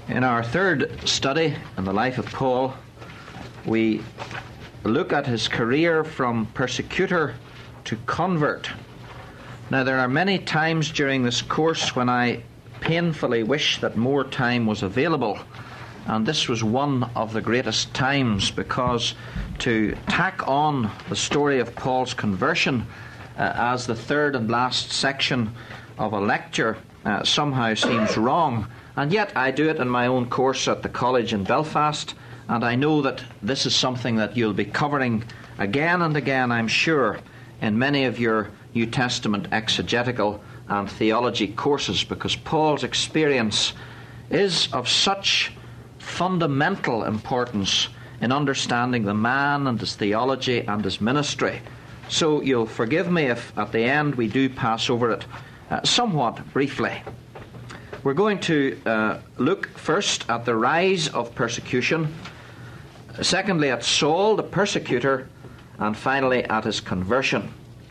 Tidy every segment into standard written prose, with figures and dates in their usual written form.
In our third study in the life of Paul, we look at his career from persecutor to convert. Now, there are many times during this course when I painfully wish that more time was available, and this was one of the greatest times, because to tack on the story of Paul's conversion as the third and last section of a lecture somehow seems wrong. And yet I do it in my own course at the college in Belfast, and I know that this is something that you'll be covering again and again, I'm sure, in many of your New Testament exegetical and theology courses, because Paul's experience is of such fundamental importance in understanding the man and his theology and his ministry. So you'll forgive me if at the end we do pass over it somewhat briefly. We're going to look first at the rise of persecution, secondly at Saul the persecutor, and finally at his conversion.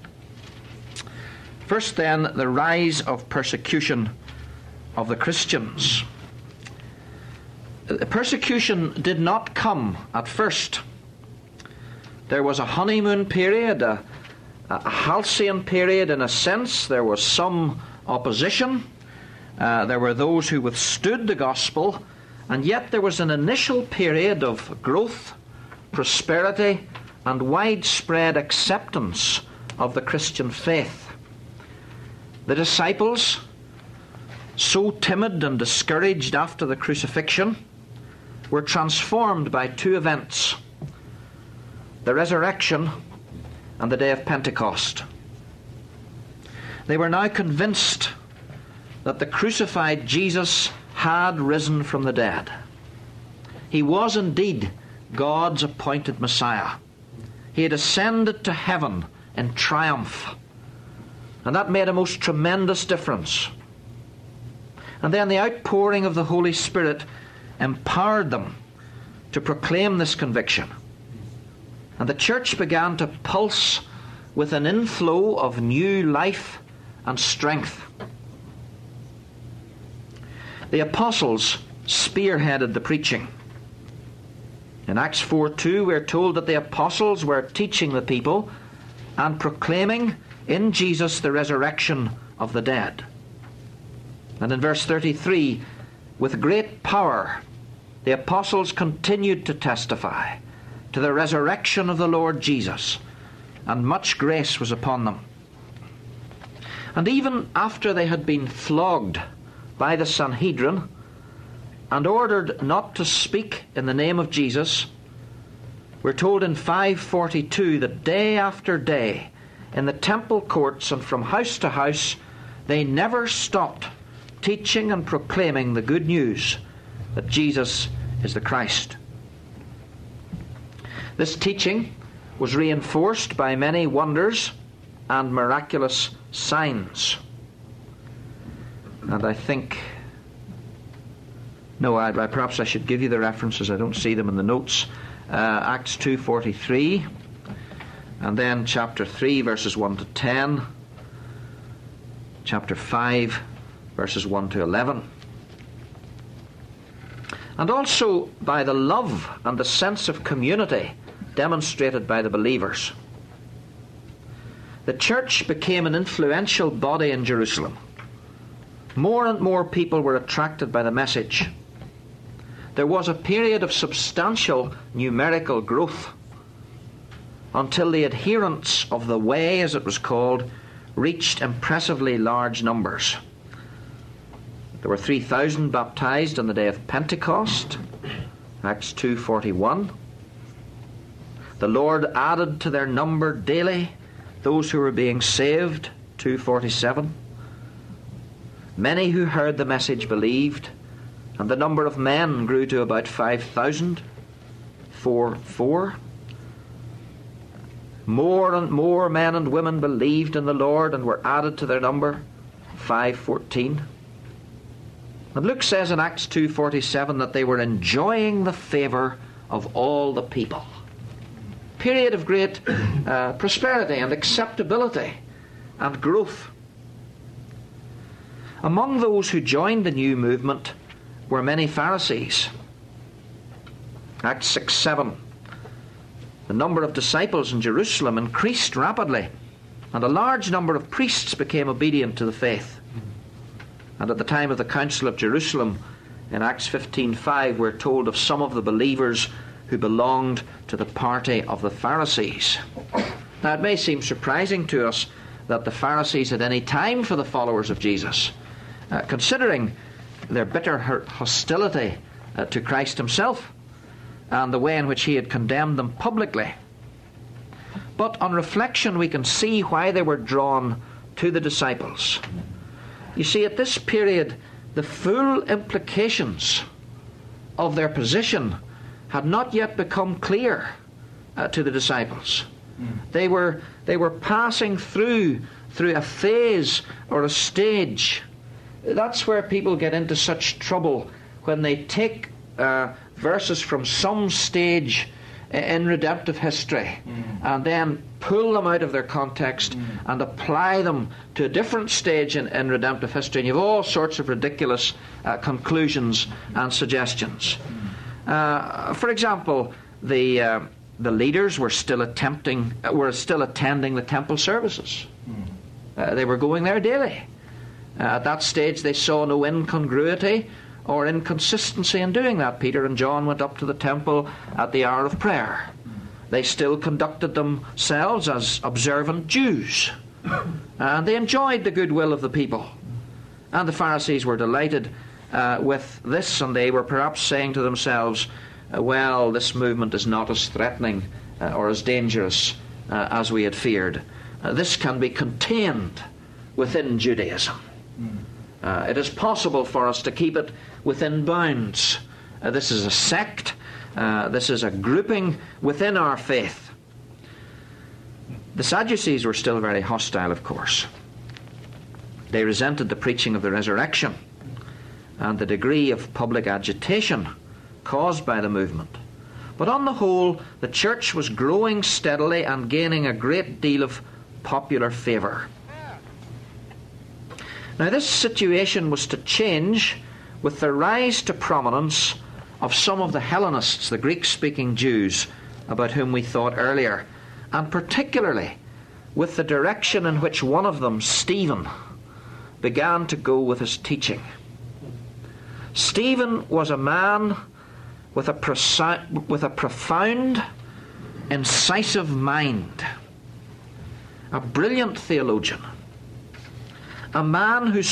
First then, the rise of persecution of the Christians. Persecution did not come at first. There was a honeymoon period, a halcyon period in a sense. There was some opposition. There were those who withstood the gospel, and yet there was an initial period of growth, prosperity, and widespread acceptance of the Christian faith. The disciples, so timid and discouraged after the crucifixion, were transformed by two events: the resurrection and the day of Pentecost. They were now convinced that the crucified Jesus had risen from the dead. He was indeed God's appointed Messiah. He had ascended to heaven in triumph, and that made a most tremendous difference. And then the outpouring of the Holy Spirit empowered them to proclaim this conviction. And the church began to pulse with an inflow of new life and strength. The apostles spearheaded the preaching. In Acts 4:2 we're told that the apostles were teaching the people and proclaiming in Jesus the resurrection of the dead. And in verse 33, with great power the apostles continued to testify to the resurrection of the Lord Jesus, and much grace was upon them. And even after they had been flogged by the Sanhedrin and ordered not to speak in the name of Jesus, we're told in 5:42 that day after day in the temple courts and from house to house they never stopped teaching and proclaiming the good news that Jesus is the Christ. This teaching was reinforced by many wonders and miraculous signs. And I think, perhaps I should give you the references. I don't see them in the notes. Acts 2:43, and then chapter 3, verses 1 to 10, chapter 5, verses 1 to 11. And also by the love and the sense of community demonstrated by the believers. The church became an influential body in Jerusalem. More and more people were attracted by the message. There was a period of substantial numerical growth until the adherents of the way, as it was called, reached impressively large numbers. There were 3,000 baptized on the day of Pentecost, Acts 2:41. The Lord added to their number daily those who were being saved, 2:47. Many who heard the message believed, and the number of men grew to about 5,000, 4:4. More and more men and women believed in the Lord and were added to their number, 5:14. And Luke says in Acts 2:47 that they were enjoying the favour of all the people. Period of great prosperity and acceptability and growth. Among those who joined the new movement were many Pharisees. Acts 6:7. The number of disciples in Jerusalem increased rapidly, and a large number of priests became obedient to the faith. And at the time of the Council of Jerusalem, in Acts 15:5, we're told of some of the believers who belonged to the party of the Pharisees. Now, it may seem surprising to us that the Pharisees had any time for the followers of Jesus, considering their bitter hostility to Christ himself and the way in which he had condemned them publicly. But on reflection, we can see why they were drawn to the disciples. You see, at this period, the full implications of their position had not yet become clear to the disciples. They were passing through a phase or a stage. That's where people get into such trouble, when they take verses from some stage in redemptive history and then pull them out of their context and apply them to a different stage in redemptive history, and you have all sorts of ridiculous conclusions and suggestions. For example, the leaders were still attending the temple services. They were going there daily. At that stage, they saw no incongruity or inconsistency in doing that. Peter and John went up to the temple at the hour of prayer. They still conducted themselves as observant Jews, and they enjoyed the goodwill of the people. And the Pharisees were delighted with this, and they were perhaps saying to themselves, well, this movement is not as threatening or as dangerous as we had feared. This can be contained within Judaism. It is possible for us to keep it within bounds. This is a sect. This is a grouping within our faith. The Sadducees were still very hostile, of course. They resented the preaching of the resurrection and the degree of public agitation caused by the movement. But on the whole, the church was growing steadily and gaining a great deal of popular favour. Now, this situation was to change with the rise to prominence of some of the Hellenists, the Greek-speaking Jews, about whom we thought earlier, and particularly with the direction in which one of them, Stephen, began to go with his teaching. Stephen was a man with a profound, incisive mind, a brilliant theologian, a man who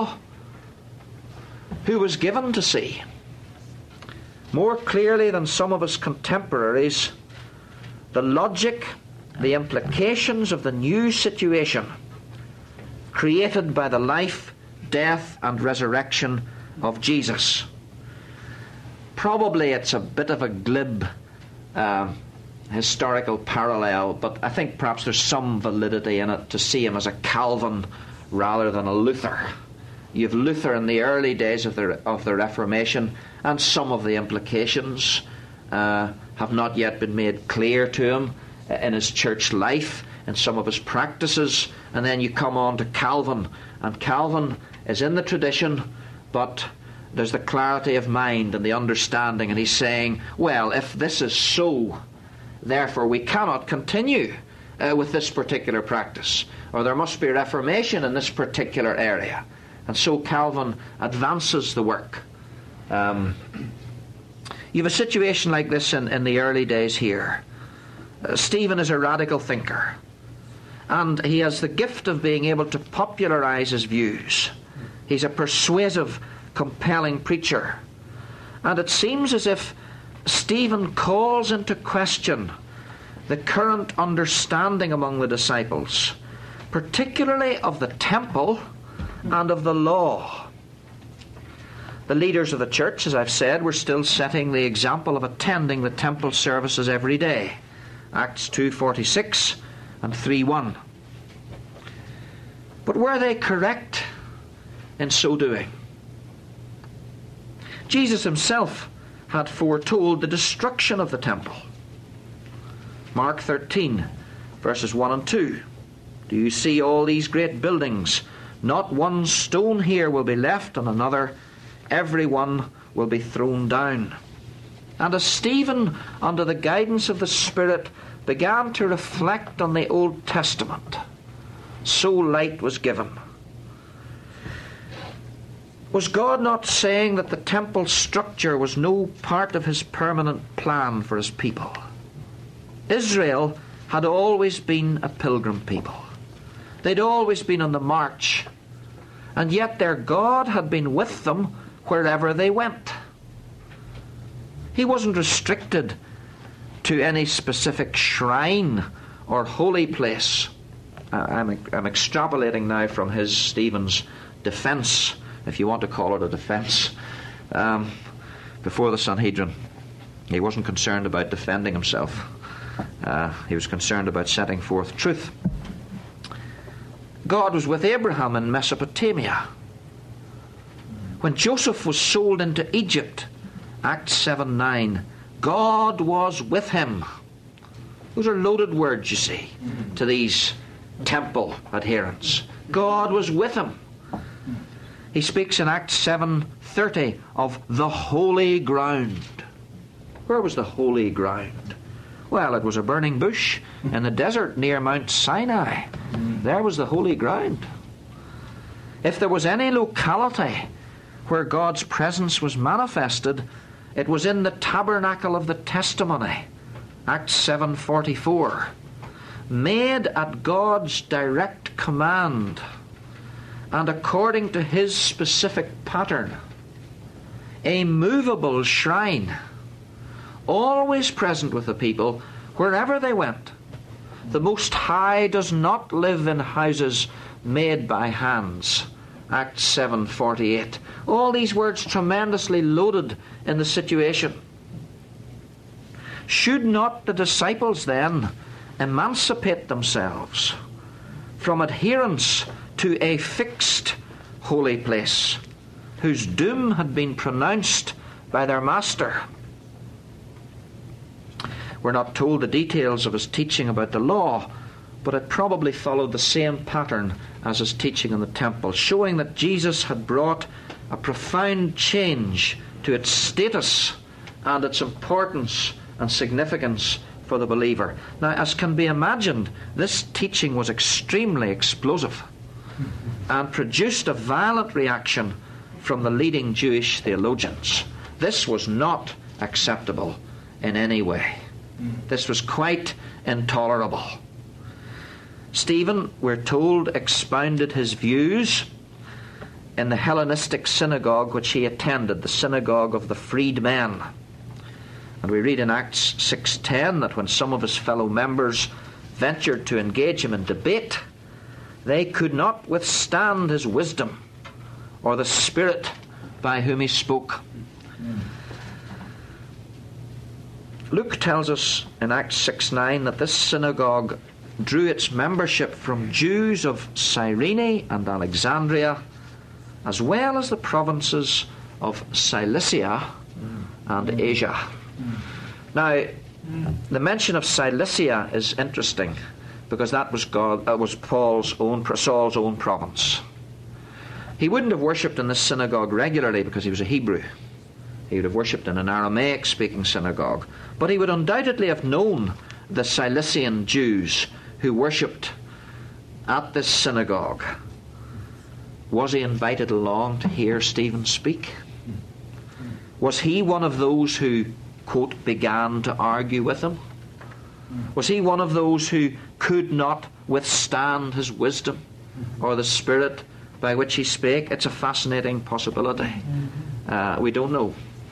was given to see, more clearly than some of his contemporaries, the logic, the implications of the new situation created by the life, death, and resurrection of Jesus. Probably it's a bit of a glib historical parallel, but I think perhaps there's some validity in it to see him as a Calvin rather than a Luther. You have Luther in the early days of the Reformation, and some of the implications have not yet been made clear to him in his church life and some of his practices. And then you come on to Calvin, and Calvin is in the tradition, but there's the clarity of mind and the understanding, and he's saying, well, if this is so, therefore we cannot continue with this particular practice, or there must be reformation in this particular area. And so Calvin advances the work. You have a situation like this in the early days here. Stephen is a radical thinker, and he has the gift of being able to popularize his views. He's a persuasive, compelling preacher. And it seems as if Stephen calls into question the current understanding among the disciples, particularly of the temple and of the law. The leaders of the church, as I've said, were still setting the example of attending the temple services every day. Acts 2:46 and 3:1. But were they correct in so doing? Jesus himself had foretold the destruction of the temple. Mark 13, verses 1 and 2. Do you see all these great buildings? Not one stone here will be left on another. Every one will be thrown down. And as Stephen, under the guidance of the Spirit, began to reflect on the Old Testament, so light was given. Was God not saying that the temple structure was no part of his permanent plan for his people? Israel had always been a pilgrim people. They'd always been on the march, and yet their God had been with them wherever they went. He wasn't restricted to any specific shrine or holy place. I'm extrapolating now from Stephen's defence, if you want to call it a defence, before the Sanhedrin. He wasn't concerned about defending himself. He was concerned about setting forth truth. God was with Abraham in Mesopotamia. When Joseph was sold into Egypt, Acts 7:9, God was with him. Those are loaded words, you see, to these temple adherents. God was with him. He speaks in Acts 7:30 of the holy ground. Where was the holy ground? Well, it was a burning bush in the desert near Mount Sinai. There was the holy ground. If there was any locality where God's presence was manifested, it was in the tabernacle of the testimony, Acts 7:44, made at God's direct command and according to his specific pattern. A movable shrine, always present with the people wherever they went. The Most High does not live in houses made by hands, Acts 7:48. All these words tremendously loaded in the situation. Should not the disciples then emancipate themselves from adherence to a fixed holy place whose doom had been pronounced by their master? We're not told the details of his teaching about the law, but it probably followed the same pattern as his teaching in the temple, showing that Jesus had brought a profound change to its status and its importance and significance for the believer. Now, as can be imagined, this teaching was extremely explosive and produced a violent reaction from the leading Jewish theologians. This was not acceptable in any way. This was quite intolerable. Stephen, we're told, expounded his views in the Hellenistic synagogue which he attended, the synagogue of the freedmen. And we read in Acts 6:10 that when some of his fellow members ventured to engage him in debate, they could not withstand his wisdom or the spirit by whom he spoke. Luke tells us in Acts 6:9 that this synagogue drew its membership from Jews of Cyrene and Alexandria, as well as the provinces of Cilicia and Asia. Now, the mention of Cilicia is interesting because that was Saul's own province. He wouldn't have worshipped in this synagogue regularly because he was a Hebrew. He would have worshipped in an Aramaic-speaking synagogue. But he would undoubtedly have known the Cilician Jews who worshipped at this synagogue. Was he invited along to hear Stephen speak? Was he one of those who, quote, began to argue with him? Was he one of those who could not withstand his wisdom or the spirit by which he spake? It's a fascinating possibility. We don't know.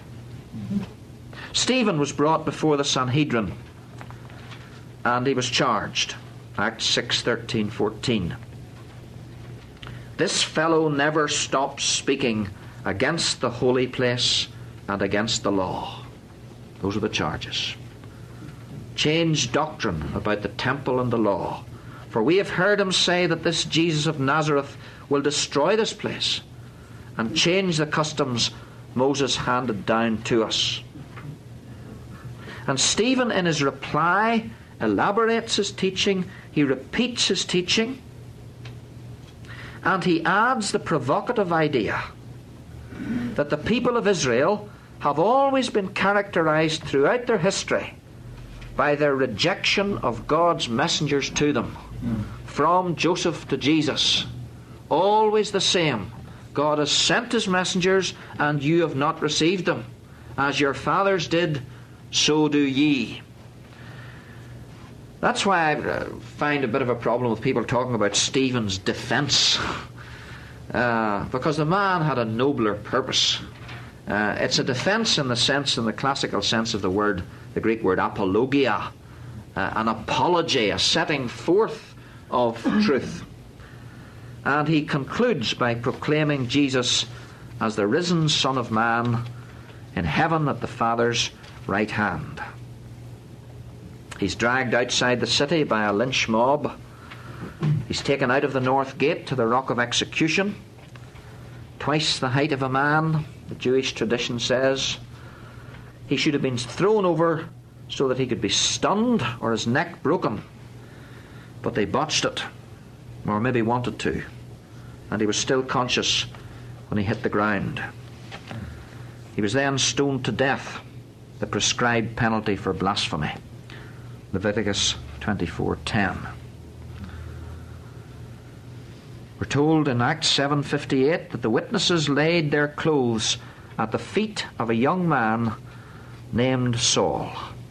Stephen was brought before the Sanhedrin and he was charged. Acts 6:13-14. This fellow never stopped speaking against the holy place and against the law. Those are the charges. Changed doctrine about the temple and the law. For we have heard him say that this Jesus of Nazareth will destroy this place and change the customs Moses handed down to us. And Stephen, in his reply, elaborates his teaching, he repeats his teaching, and he adds the provocative idea that the people of Israel have always been characterized throughout their history by their rejection of God's messengers to them. From Joseph to Jesus, always the same. God has sent his messengers, and you have not received them. As your fathers did, so do ye. That's why I find a bit of a problem with people talking about Stephen's defence. Because the man had a nobler purpose. It's a defence in the classical sense of the word, the Greek word apologia, an apology, a setting forth of truth. And he concludes by proclaiming Jesus as the risen Son of Man in heaven at the Father's right hand. He's dragged outside the city by a lynch mob. He's taken out of the north gate to the rock of execution. Twice the height of a man, the Jewish tradition says. He should have been thrown over so that he could be stunned or his neck broken. But they botched it, or maybe wanted to, and he was still conscious when he hit the ground. He was then stoned to death, the prescribed penalty for blasphemy. Leviticus 24:10. We're told in Acts 7:58 that the witnesses laid their clothes at the feet of a young man named Saul.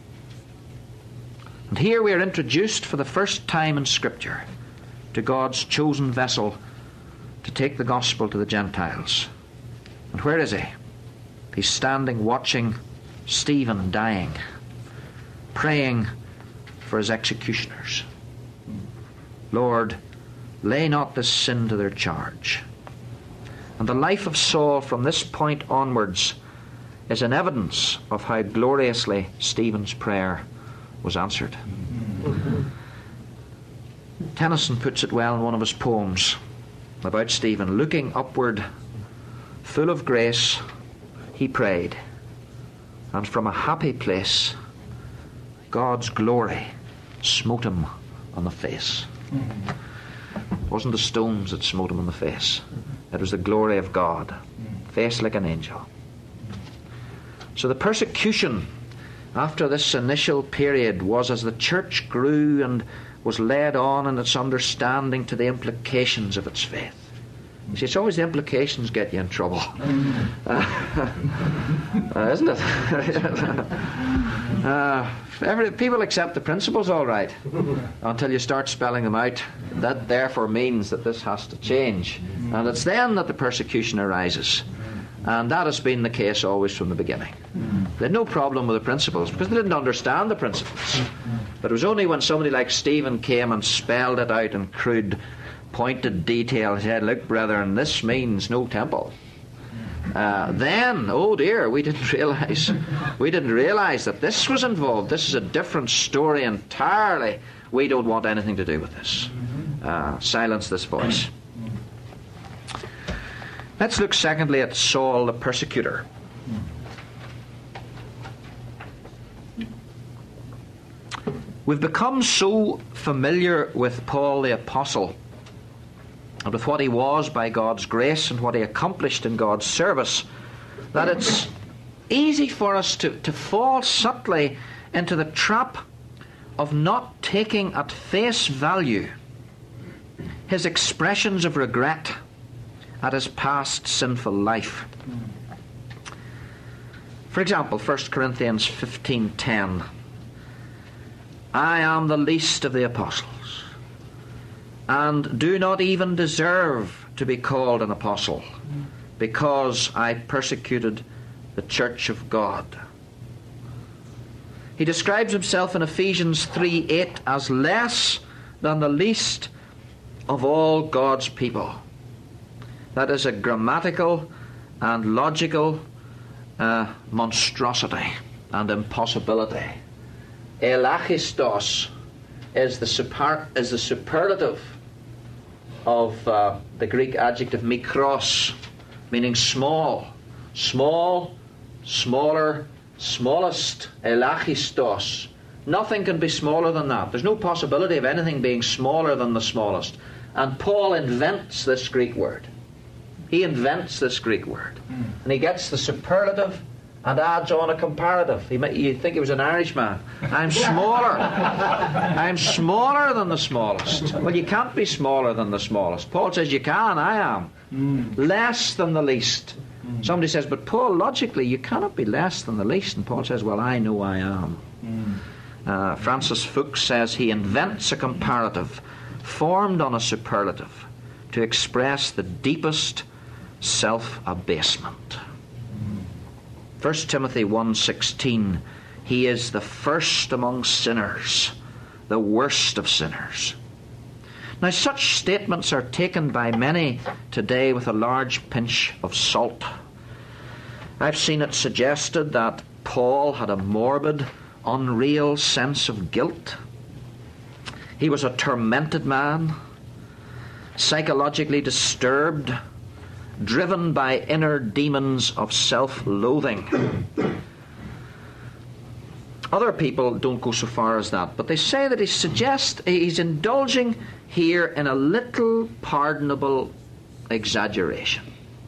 And here we are introduced for the first time in Scripture to God's chosen vessel to take the gospel to the Gentiles. And where is he? He's standing watching Stephen dying, praying for his executioners. Lord, lay not this sin to their charge. And the life of Saul from this point onwards is an evidence of how gloriously Stephen's prayer was answered. Tennyson puts it well in one of his poems about Stephen. Looking upward, full of grace, he prayed, and from a happy place God's glory smote him on the face. It wasn't the stones that smote him on the face. It was the glory of God, face like an angel. So the persecution after this initial period was as the church grew and was led on in its understanding to the implications of its faith. You see, it's always the implications get you in trouble. Isn't it? People accept the principles all right until you start spelling them out. That therefore means that this has to change. And it's then that the persecution arises. And that has been the case always from the beginning. They had no problem with the principles because they didn't understand the principles. But it was only when somebody like Stephen came and spelled it out in crude, pointed detail, he said, look, brethren, this means no temple. Then, oh dear, we didn't realize that this was involved. This is a different story entirely. We don't want anything to do with this. Silence this voice. Let's look secondly at Saul the persecutor. We've become so familiar with Paul the Apostle and with what he was by God's grace and what he accomplished in God's service that it's easy for us to fall subtly into the trap of not taking at face value his expressions of regret at his past sinful life. For example, 1 Corinthians 15:10. I am the least of the apostles, and do not even deserve to be called an apostle, because I persecuted the church of God. He describes himself in Ephesians 3:8 as less than the least of all God's people. That is a grammatical and logical monstrosity and impossibility. Elachistos is the superlative of the Greek adjective mikros, meaning small, smaller, smallest. Elachistos. Nothing can be smaller than that. There's no possibility of anything being smaller than the smallest. And Paul invents this Greek word. He invents this Greek word. And he gets the superlative and adds on a comparative. You'd think he was an Irishman. I'm smaller. I'm smaller than the smallest. Well, you can't be smaller than the smallest. Paul says you can. I am. Less than the least. Somebody says, but Paul, logically, you cannot be less than the least. And Paul says, well, I know I am. Francis Fuchs says he invents a comparative formed on a superlative to express the deepest self-abasement. 1 Timothy 1:16, he is the first among sinners, the worst of sinners. Now, such statements are taken by many today with a large pinch of salt. I've seen it suggested that Paul had a morbid, unreal sense of guilt. He was a tormented man, psychologically disturbed, driven by inner demons of self-loathing. Other people don't go so far as that, but they say that he's indulging here in a little pardonable exaggeration,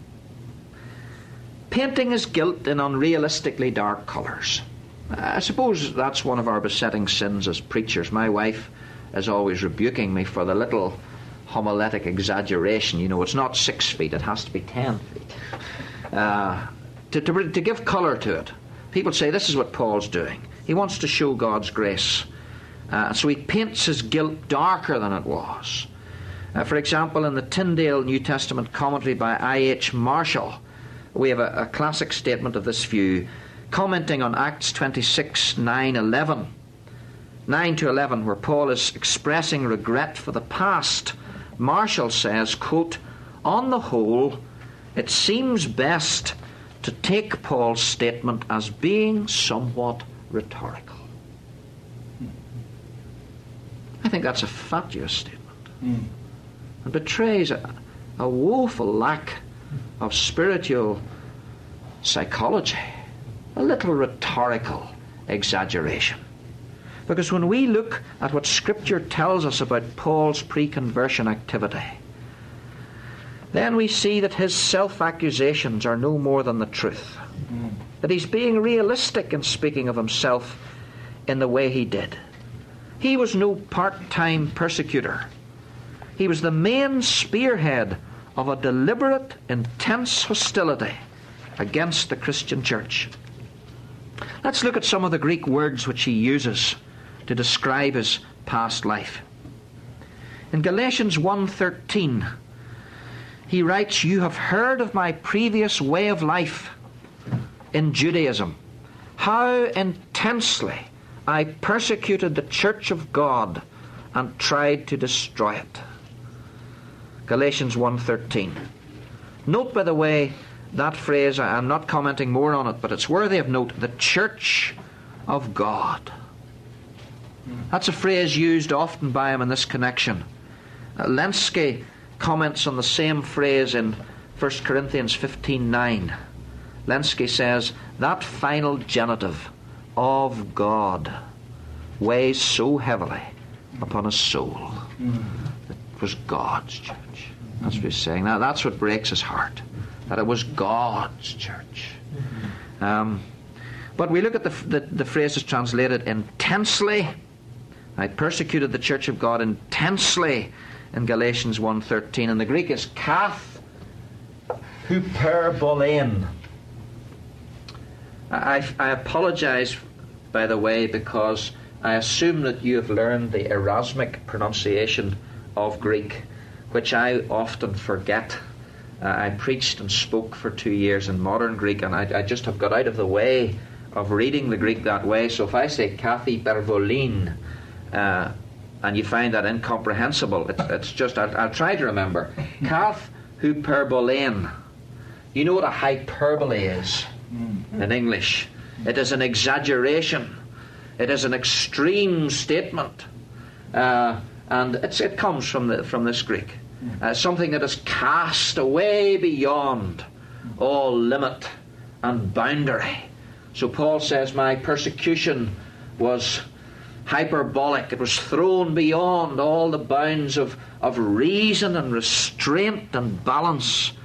painting his guilt in unrealistically dark colours. I suppose that's one of our besetting sins as preachers. My wife is always rebuking me for the little homiletic exaggeration. You know, it's not 6 feet, it has to be 10 feet. To give colour to it. People say this is what Paul's doing. He wants to show God's grace. So he paints his guilt darker than it was. For example, in the Tyndale New Testament commentary by I.H. Marshall, we have a classic statement of this view, commenting on Acts 26, 9 to 11, where Paul is expressing regret for the past. Marshall says, quote, on the whole, it seems best to take Paul's statement as being somewhat rhetorical. I think that's a fatuous statement and betrays a woeful lack of spiritual psychology, a little rhetorical exaggeration. Because when we look at what Scripture tells us about Paul's pre-conversion activity, then we see that his self-accusations are no more than the truth. That he's being realistic in speaking of himself in the way he did. He was no part-time persecutor. He was the main spearhead of a deliberate, intense hostility against the Christian church. Let's look at some of the Greek words which he uses to describe his past life. In Galatians 1:13, he writes, you have heard of my previous way of life in Judaism, how intensely I persecuted the church of God and tried to destroy it. Galatians 1:13. Note, by the way, that phrase, I'm not commenting more on it, but it's worthy of note, the church of God. That's a phrase used often by him in this connection. Lenski comments on the same phrase in 1 Corinthians 15:9. Lenski says, that final genitive, of God, weighs so heavily upon his soul. It was God's church. That's what he's saying. Now that's what breaks his heart, that it was God's church. But we look at the phrases translated intensely. I persecuted the church of God intensely in Galatians 1:13, and the Greek is kath hyperbolein. I apologize, by the way, because I assume that you have learned the Erasmic pronunciation of Greek, which I often forget. I preached and spoke for 2 years in modern Greek, and I just have got out of the way of reading the Greek that way. So if I say kathy hyperbolein, and you find that incomprehensible, it's just, I'll try to remember. Kath hyperbolein. You know what a hyperbole is in English? It is an exaggeration. It is an extreme statement. And it comes from this Greek. Something that is cast away beyond all limit and boundary. So Paul says, my persecution was hyperbolic. It was thrown beyond all the bounds of reason and restraint and balance.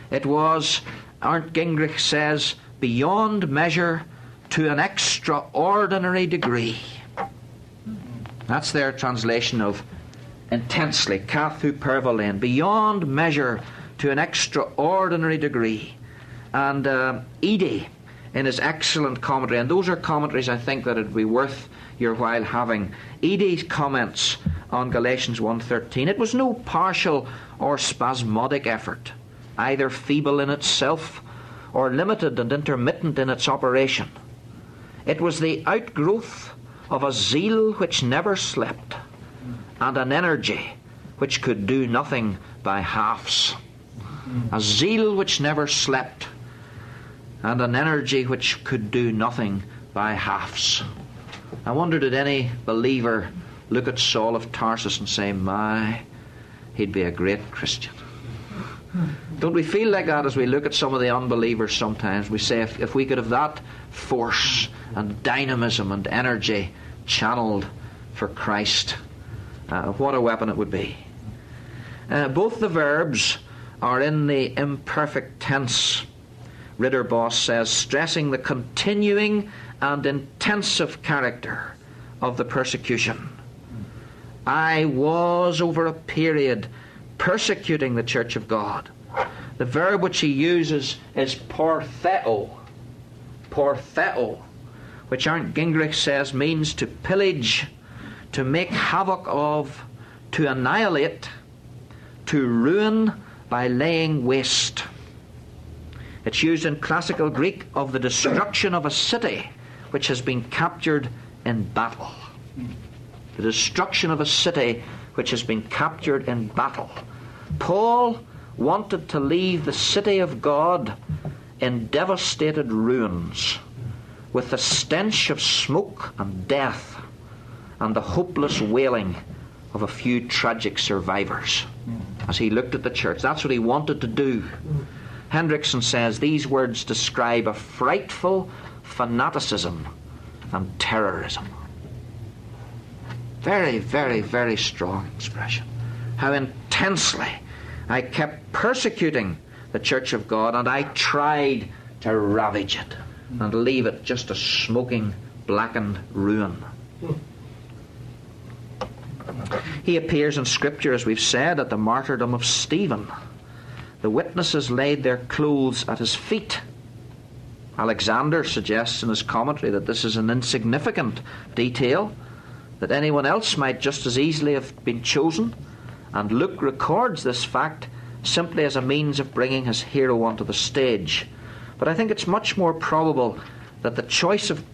It was, Arndt Gingrich says, beyond measure to an extraordinary degree. That's their translation of intensely, kathu pervalen, beyond measure to an extraordinary degree. And Eadie, in his excellent commentary, and those are commentaries I think that it would be worth your while having, Eadie's comments on Galatians 1:13, it was no partial or spasmodic effort, either feeble in itself or limited and intermittent in its operation. It was the outgrowth of a zeal which never slept, and an energy which could do nothing by halves. A zeal which never slept, and an energy which could do nothing by halves. I wonder, did any believer look at Saul of Tarsus and say, my, he'd be a great Christian? Don't we feel like that as we look at some of the unbelievers sometimes? We say, if we could have that force and dynamism and energy channeled for Christ, what a weapon it would be. Both the verbs are in the imperfect tense. Ridderboss says, stressing the continuing and intensive character of the persecution. I was over a period persecuting the Church of God. The verb which he uses is portheo, which Arndt Gingrich says means to pillage, to make havoc of, to annihilate, to ruin by laying waste. It's used in classical Greek of the destruction of a city which has been captured in battle. The destruction of a city which has been captured in battle. Paul wanted to leave the city of God in devastated ruins, with the stench of smoke and death and the hopeless wailing of a few tragic survivors. As he looked at the church, that's what he wanted to do. Hendrickson says these words describe a frightful fanaticism and terrorism. Very, very, very strong expression. How intensely I kept persecuting the Church of God, and I tried to ravage it and leave it just a smoking, blackened ruin. He appears in Scripture, as we've said, at the martyrdom of Stephen. The witnesses laid their clothes at his feet. Alexander suggests in his commentary that this is an insignificant detail, that anyone else might just as easily have been chosen, and Luke records this fact simply as a means of bringing his hero onto the stage. But I think it's much more probable that the choice of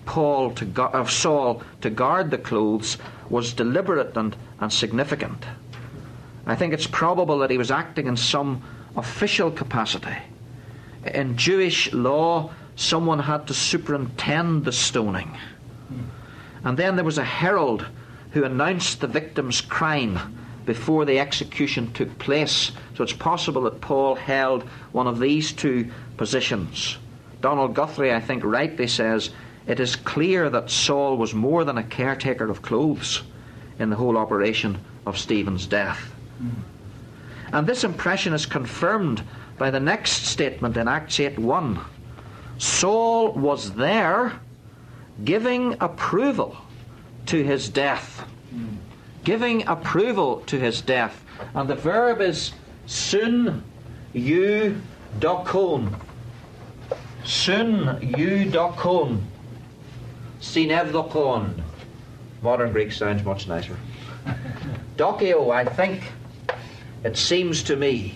Saul to guard the clothes was deliberate and significant. I think it's probable that he was acting in some official capacity. In Jewish law, someone had to superintend the stoning. And then there was a herald who announced the victim's crime before the execution took place. So it's possible that Paul held one of these two positions. Donald Guthrie, I think, rightly says, it is clear that Saul was more than a caretaker of clothes in the whole operation of Stephen's death. And this impression is confirmed by the next statement in Acts 8:1. Saul was there giving approval to his death. Giving approval to his death. And the verb is sun eudokon. Sun eudokon. Synevdokon. Modern Greek sounds much nicer. Dokeo, I think, it seems to me.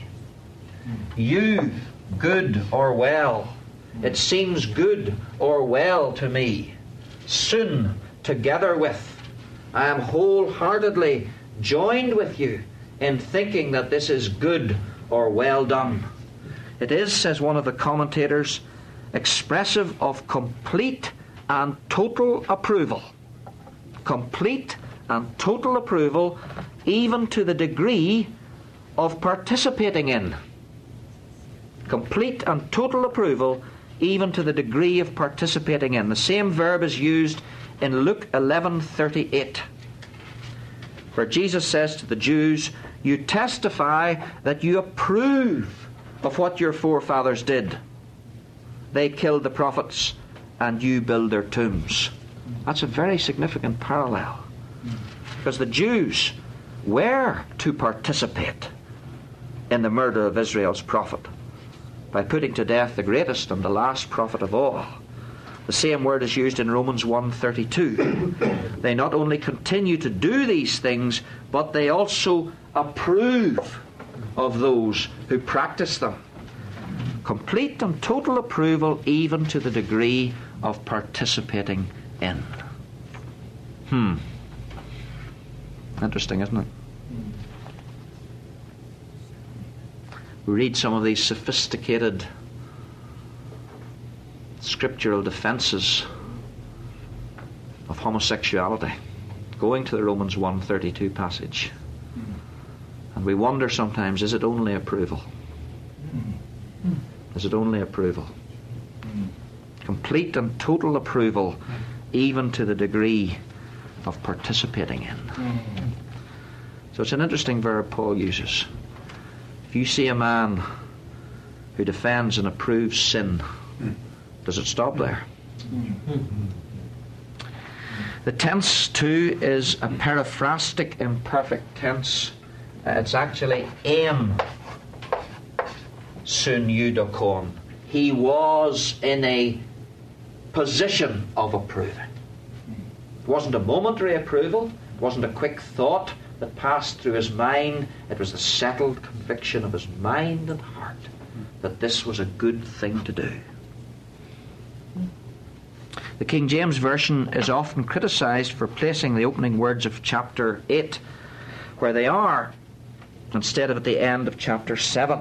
You, good or well. It seems good or well to me. Soon, together with. I am wholeheartedly joined with you in thinking that this is good or well done. It is, says one of the commentators, expressive of complete and total approval. Complete and total approval, even to the degree of participating in. Complete and total approval, even to the degree of participating in. The same verb is used in Luke 11:38, where Jesus says to the Jews, you testify that you approve of what your forefathers did. They killed the prophets, and you build their tombs. That's a very significant parallel. Because the Jews were to participate in the murder of Israel's prophet by putting to death the greatest and the last prophet of all. The same word is used in Romans 1:32. They not only continue to do these things, but they also approve of those who practice them. Complete and total approval, even to the degree of participating in. Interesting, isn't it? We read some of these sophisticated scriptural defences of homosexuality, going to the Romans 1:32 passage, and we wonder sometimes, is it only approval? Is it only approval? Complete and total approval, even to the degree of participating in. So it's an interesting verb Paul uses. If you see a man who defends and approves sin, does it stop there? The tense too is a periphrastic imperfect tense. It's actually em sun eudokon. He was in a position of approving. It wasn't a momentary approval. It wasn't a quick thought that passed through his mind. It was the settled conviction of his mind and heart that this was a good thing to do. The King James Version is often criticised for placing the opening words of chapter 8 where they are, instead of at the end of chapter 7.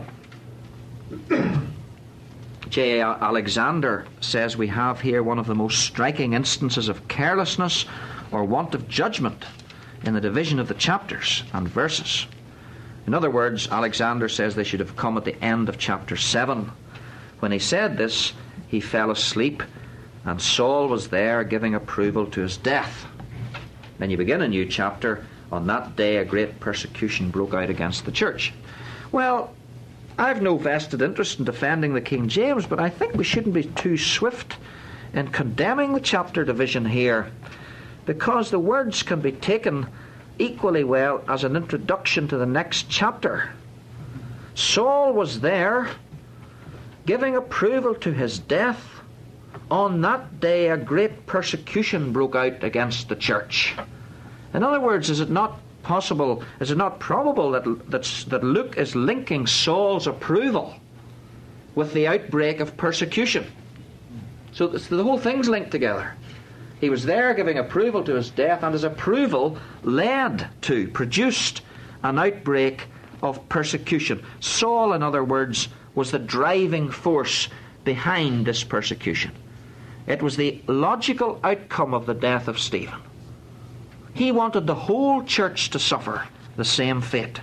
J. A. Alexander says we have here one of the most striking instances of carelessness or want of judgment in the division of the chapters and verses. In other words, Alexander says they should have come at the end of chapter 7. When he said this, he fell asleep, and Saul was there giving approval to his death. Then you begin a new chapter. On that day a great persecution broke out against the church. Well, I've no vested interest in defending the King James, but I think we shouldn't be too swift in condemning the chapter division here, because the words can be taken equally well as an introduction to the next chapter. Saul was there giving approval to his death. On that day a great persecution broke out against the church. In other words, is it not probable that Luke is linking Saul's approval with the outbreak of persecution? So the whole thing's linked together. He was there giving approval to his death, and his approval produced an outbreak of persecution. Saul, in other words, was the driving force behind this persecution. It was the logical outcome of the death of Stephen. He wanted the whole church to suffer the same fate.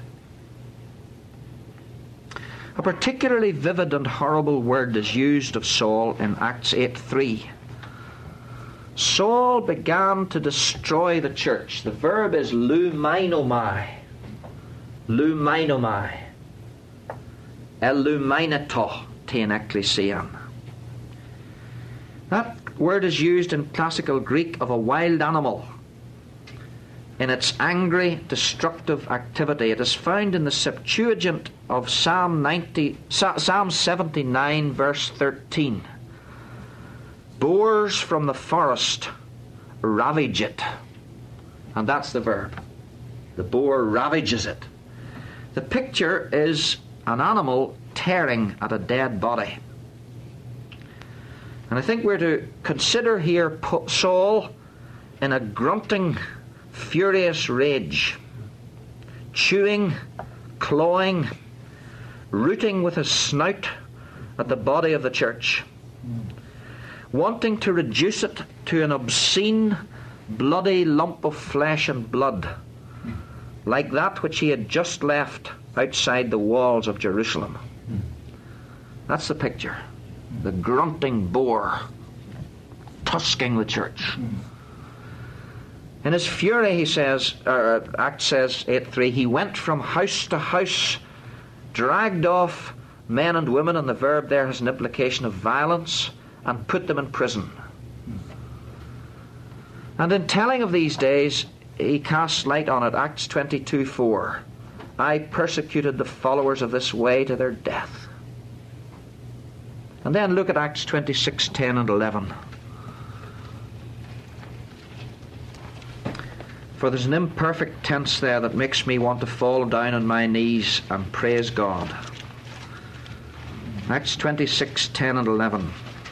A particularly vivid and horrible word is used of Saul in Acts 8:3. Saul began to destroy the church. The verb is lumainomai. Lumainomai. Elumainato ten ecclesian. That word is used in classical Greek of a wild animal in its angry, destructive activity. It is found in the Septuagint of Psalm 79, verse 13. Boars from the forest ravage it. And that's the verb. The boar ravages it. The picture is an animal tearing at a dead body. And I think we're to consider here Saul in a grunting, furious rage, chewing, clawing, rooting with his snout at the body of the church, wanting to reduce it to an obscene, bloody lump of flesh and blood, like that which he had just left outside the walls of Jerusalem. That's the picture. The grunting boar tusking the church. In his fury, he says, Acts says 8:3, he went from house to house, dragged off men and women, and the verb there has an implication of violence, and put them in prison. And in telling of these days, he casts light on it. Acts 22:4. I persecuted the followers of this way to their death. And then look at Acts 26:10 and 11. For there's an imperfect tense there that makes me want to fall down on my knees and praise God. Acts 26:10 and 11.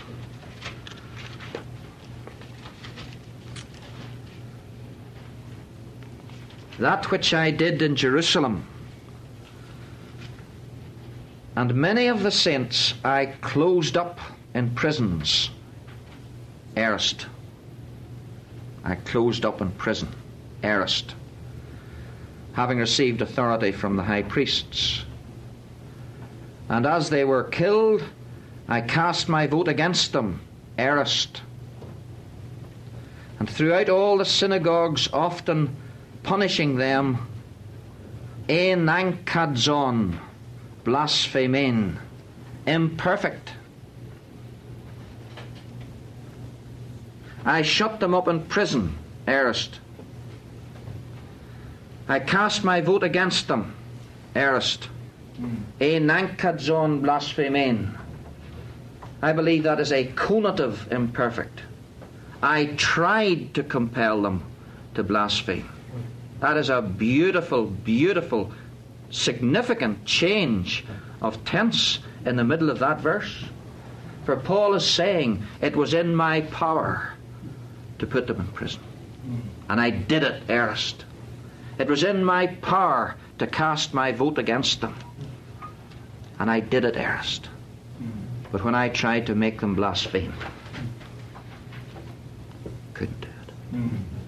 That which I did in Jerusalem, and many of the saints I closed up in prisons. Aorist. I closed up in prison. Aorist. Having received authority from the high priests. And as they were killed, I cast my vote against them. Aorist. And throughout all the synagogues, often punishing them, enankadzon, blasphemein, imperfect. I shut them up in prison. Aorist. I cast my vote against them. Aorist. Enankadzon, blasphemein. I believe that is a conative imperfect. I tried to compel them to blaspheme. That is a beautiful, beautiful, significant change of tense in the middle of that verse. For Paul is saying, it was in my power to put them in prison. And I did it, Aorist. It was in my power to cast my vote against them. And I did it, Aorist. But when I tried to make them blaspheme, couldn't do it.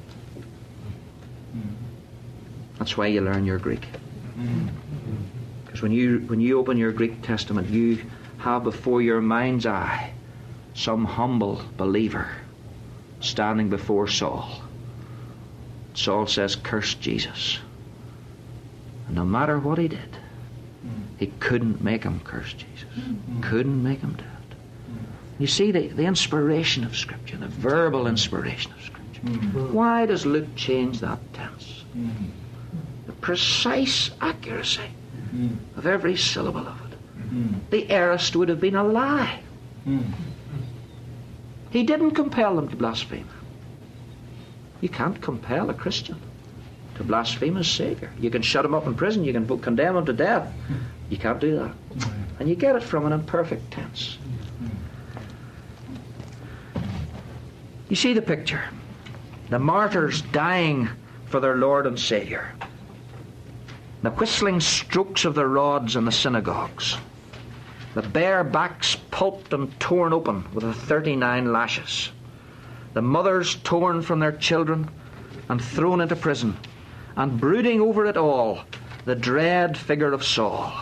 That's why you learn your Greek. Because when you open your Greek Testament, you have before your mind's eye some humble believer standing before Saul. Saul says, curse Jesus. And no matter what he did, he couldn't make him curse Jesus. Couldn't make him do it. You see the inspiration of Scripture, the verbal inspiration of Scripture. Why does Luke change that tense? The precise accuracy of every syllable of it. The aorist would have been a lie. He didn't compel them to blaspheme. You can't compel a Christian to blaspheme his Saviour. You can shut him up in prison, you can condemn him to death. You can't do that. And you get it from an imperfect tense. You see the picture. The martyrs dying for their Lord and Saviour. The whistling strokes of the rods in the synagogues. The bare backs pulped and torn open with the 39 lashes. The mothers torn from their children and thrown into prison. And brooding over it all, the dread figure of Saul.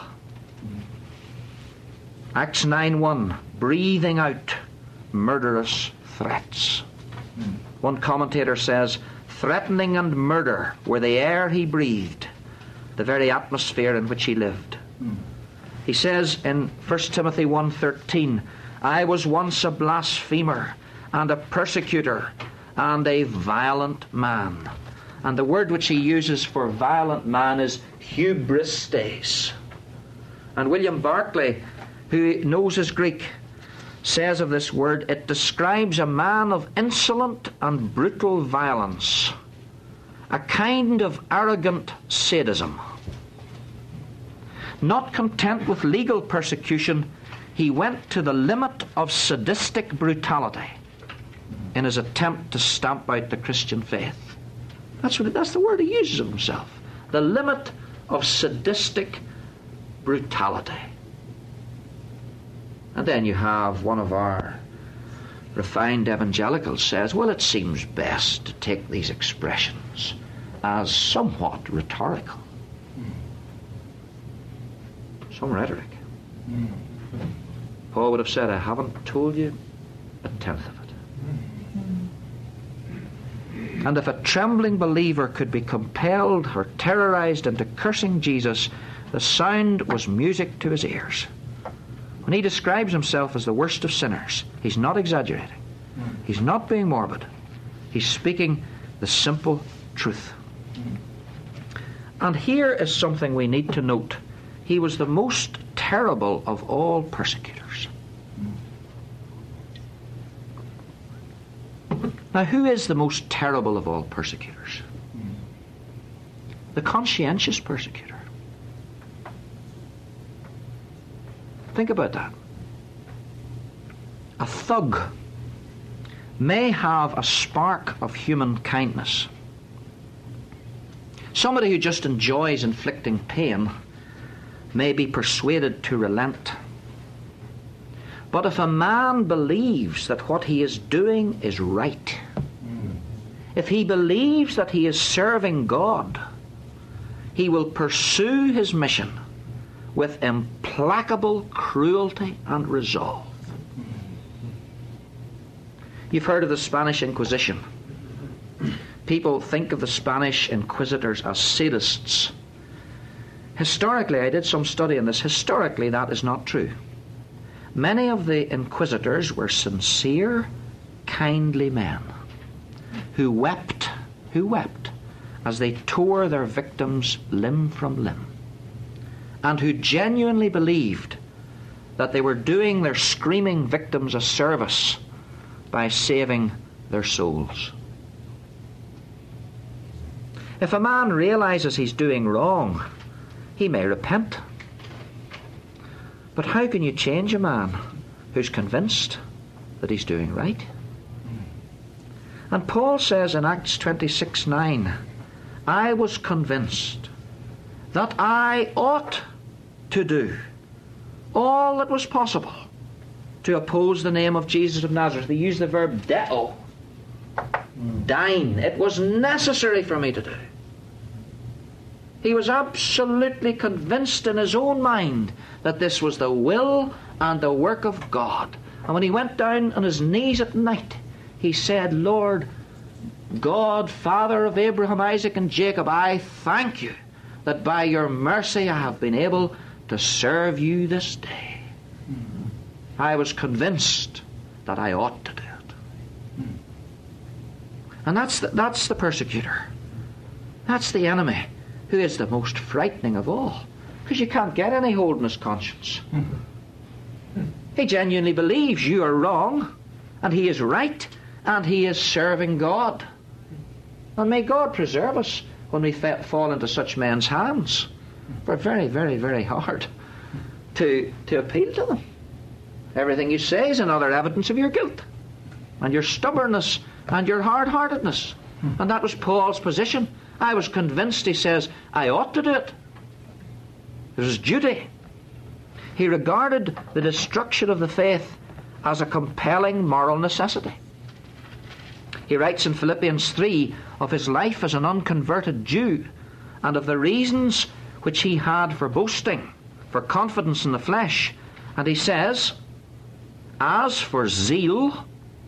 Acts 9:1, breathing out murderous threats. One commentator says, threatening and murder were the air he breathed, the very atmosphere in which he lived. He says in 1 Timothy 1:13, I was once a blasphemer and a persecutor and a violent man. And the word which he uses for violent man is hubristes. And William Barclay, who knows his Greek, says of this word, it describes a man of insolent and brutal violence, a kind of arrogant sadism. Not content with legal persecution, he went to the limit of sadistic brutality in his attempt to stamp out the Christian faith. That's the word he uses of himself. The limit of sadistic brutality. And then you have one of our refined evangelicals says, well, it seems best to take these expressions as somewhat rhetorical. Some rhetoric. Paul would have said, I haven't told you a tenth of it. And if a trembling believer could be compelled or terrorized into cursing Jesus, the sound was music to his ears. When he describes himself as the worst of sinners, he's not exaggerating. He's not being morbid. He's speaking the simple truth. And here is something we need to note. He was the most terrible of all persecutors. Now, who is the most terrible of all persecutors? The conscientious persecutor. Think about that. A thug may have a spark of human kindness. Somebody who just enjoys inflicting pain may be persuaded to relent. But if a man believes that what he is doing is right, if he believes that he is serving God, he will pursue his mission with implacable cruelty and resolve. You've heard of the Spanish Inquisition. People think of the Spanish inquisitors as sadists. Historically, I did some study on this. Historically, that is not true. Many of the inquisitors were sincere, kindly men who wept as they tore their victims limb from limb, and who genuinely believed that they were doing their screaming victims a service by saving their souls. If a man realizes he's doing wrong, he may repent. But how can you change a man who's convinced that he's doing right? And Paul says in Acts 26:9, I was convinced that I ought to do all that was possible to oppose the name of Jesus of Nazareth. They use the verb deo, dine. It was necessary for me to do. He was absolutely convinced in his own mind that this was the will and the work of God. And when he went down on his knees at night, he said, Lord God, Father of Abraham, Isaac, and Jacob, I thank you that by your mercy I have been able to serve you this day. I was convinced that I ought to do it. And that's the persecutor. That's the enemy, who is the most frightening of all, because you can't get any hold on his conscience. He genuinely believes you are wrong and he is right and he is serving God. And may God preserve us when we fall into such men's hands. For very, very, very hard to appeal to them. Everything you say is another evidence of your guilt and your stubbornness and your hard-heartedness. And that was Paul's position. I was convinced, he says, I ought to do it. It was his duty. He regarded the destruction of the faith as a compelling moral necessity. He writes in Philippians 3 of his life as an unconverted Jew and of the reasons which he had for boasting, for confidence in the flesh. And he says, as for zeal,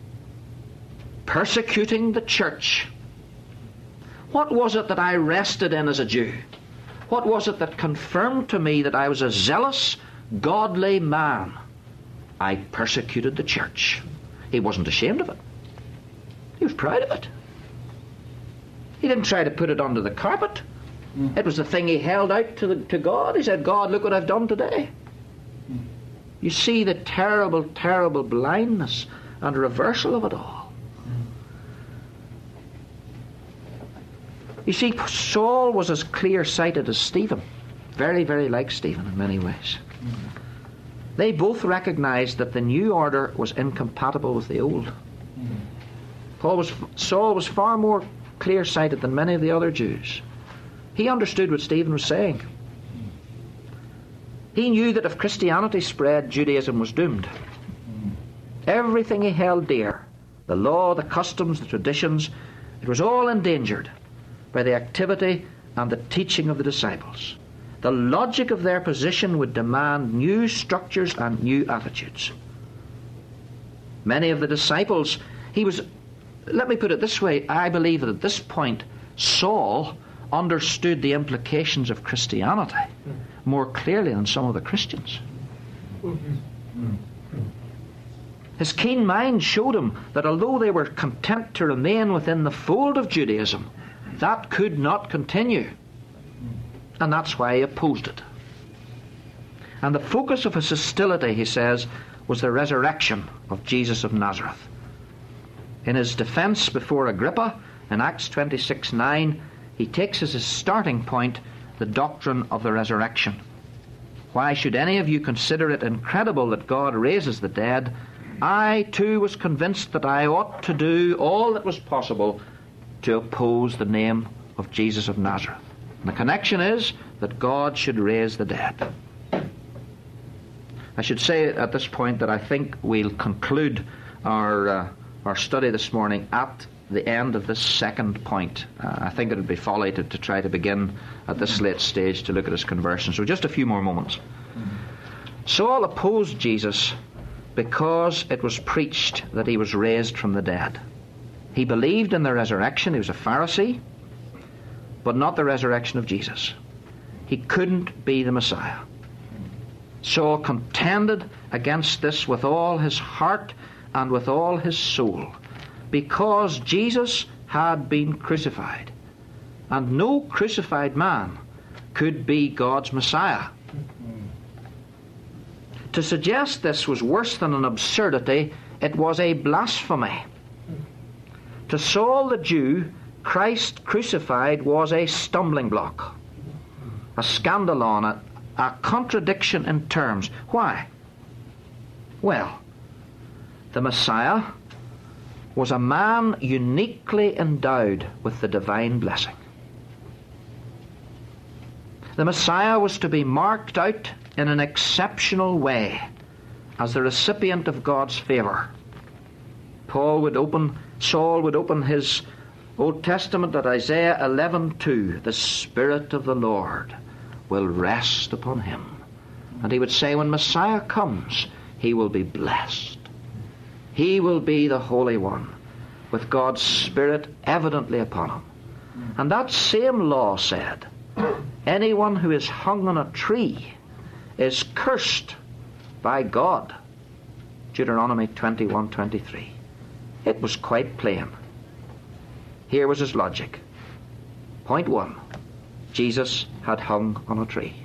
persecuting the church. What was it that I rested in as a Jew? What was it that confirmed to me that I was a zealous, godly man? I persecuted the church. He wasn't ashamed of it. He was proud of it. He didn't try to put it under the carpet. It was the thing he held out to God. He said, God, look what I've done today. You see the terrible, terrible blindness and reversal of it all. You see, Saul was as clear-sighted as Stephen. Very, very like Stephen in many ways. They both recognized that the new order was incompatible with the old. Saul was far more clear-sighted than many of the other Jews. He understood what Stephen was saying. He knew that if Christianity spread, Judaism was doomed. Everything he held dear, the law, the customs, the traditions, it was all endangered by the activity and the teaching of the disciples. The logic of their position would demand new structures and new attitudes. Many of the disciples, let me put it this way, I believe that at this point, Saul understood the implications of Christianity more clearly than some of the Christians. His keen mind showed him that although they were content to remain within the fold of Judaism, that could not continue. And that's why he opposed it. And the focus of his hostility, he says, was the resurrection of Jesus of Nazareth. In his defense before Agrippa, in Acts 26:9, he takes as his starting point the doctrine of the resurrection. Why should any of you consider it incredible that God raises the dead? I too was convinced that I ought to do all that was possible to oppose the name of Jesus of Nazareth. And the connection is that God should raise the dead. I should say at this point that I think we'll conclude our study this morning at the end of this second point. I think it would be folly to try to begin at this late stage to look at his conversion. So just a few more moments. Saul opposed Jesus because it was preached that he was raised from the dead. He believed in the resurrection. He was a Pharisee, but not the resurrection of Jesus. He couldn't be the Messiah. Saul contended against this with all his heart and with all his soul, because Jesus had been crucified, and no crucified man could be God's Messiah. To suggest this was worse than an absurdity, it was a blasphemy. To Saul the Jew, Christ crucified was a stumbling block, a scandalon, a contradiction in terms. Why? Well, the Messiah was a man uniquely endowed with the divine blessing. The Messiah was to be marked out in an exceptional way as the recipient of God's favour. Saul would open his Old Testament at Isaiah 11:2. The Spirit of the Lord will rest upon him. And he would say, when Messiah comes, he will be blessed. He will be the Holy One, with God's Spirit evidently upon him. And that same law said, anyone who is hung on a tree is cursed by God. Deuteronomy 21:23. It was quite plain. Here was his logic. Point 1. Jesus had hung on a tree.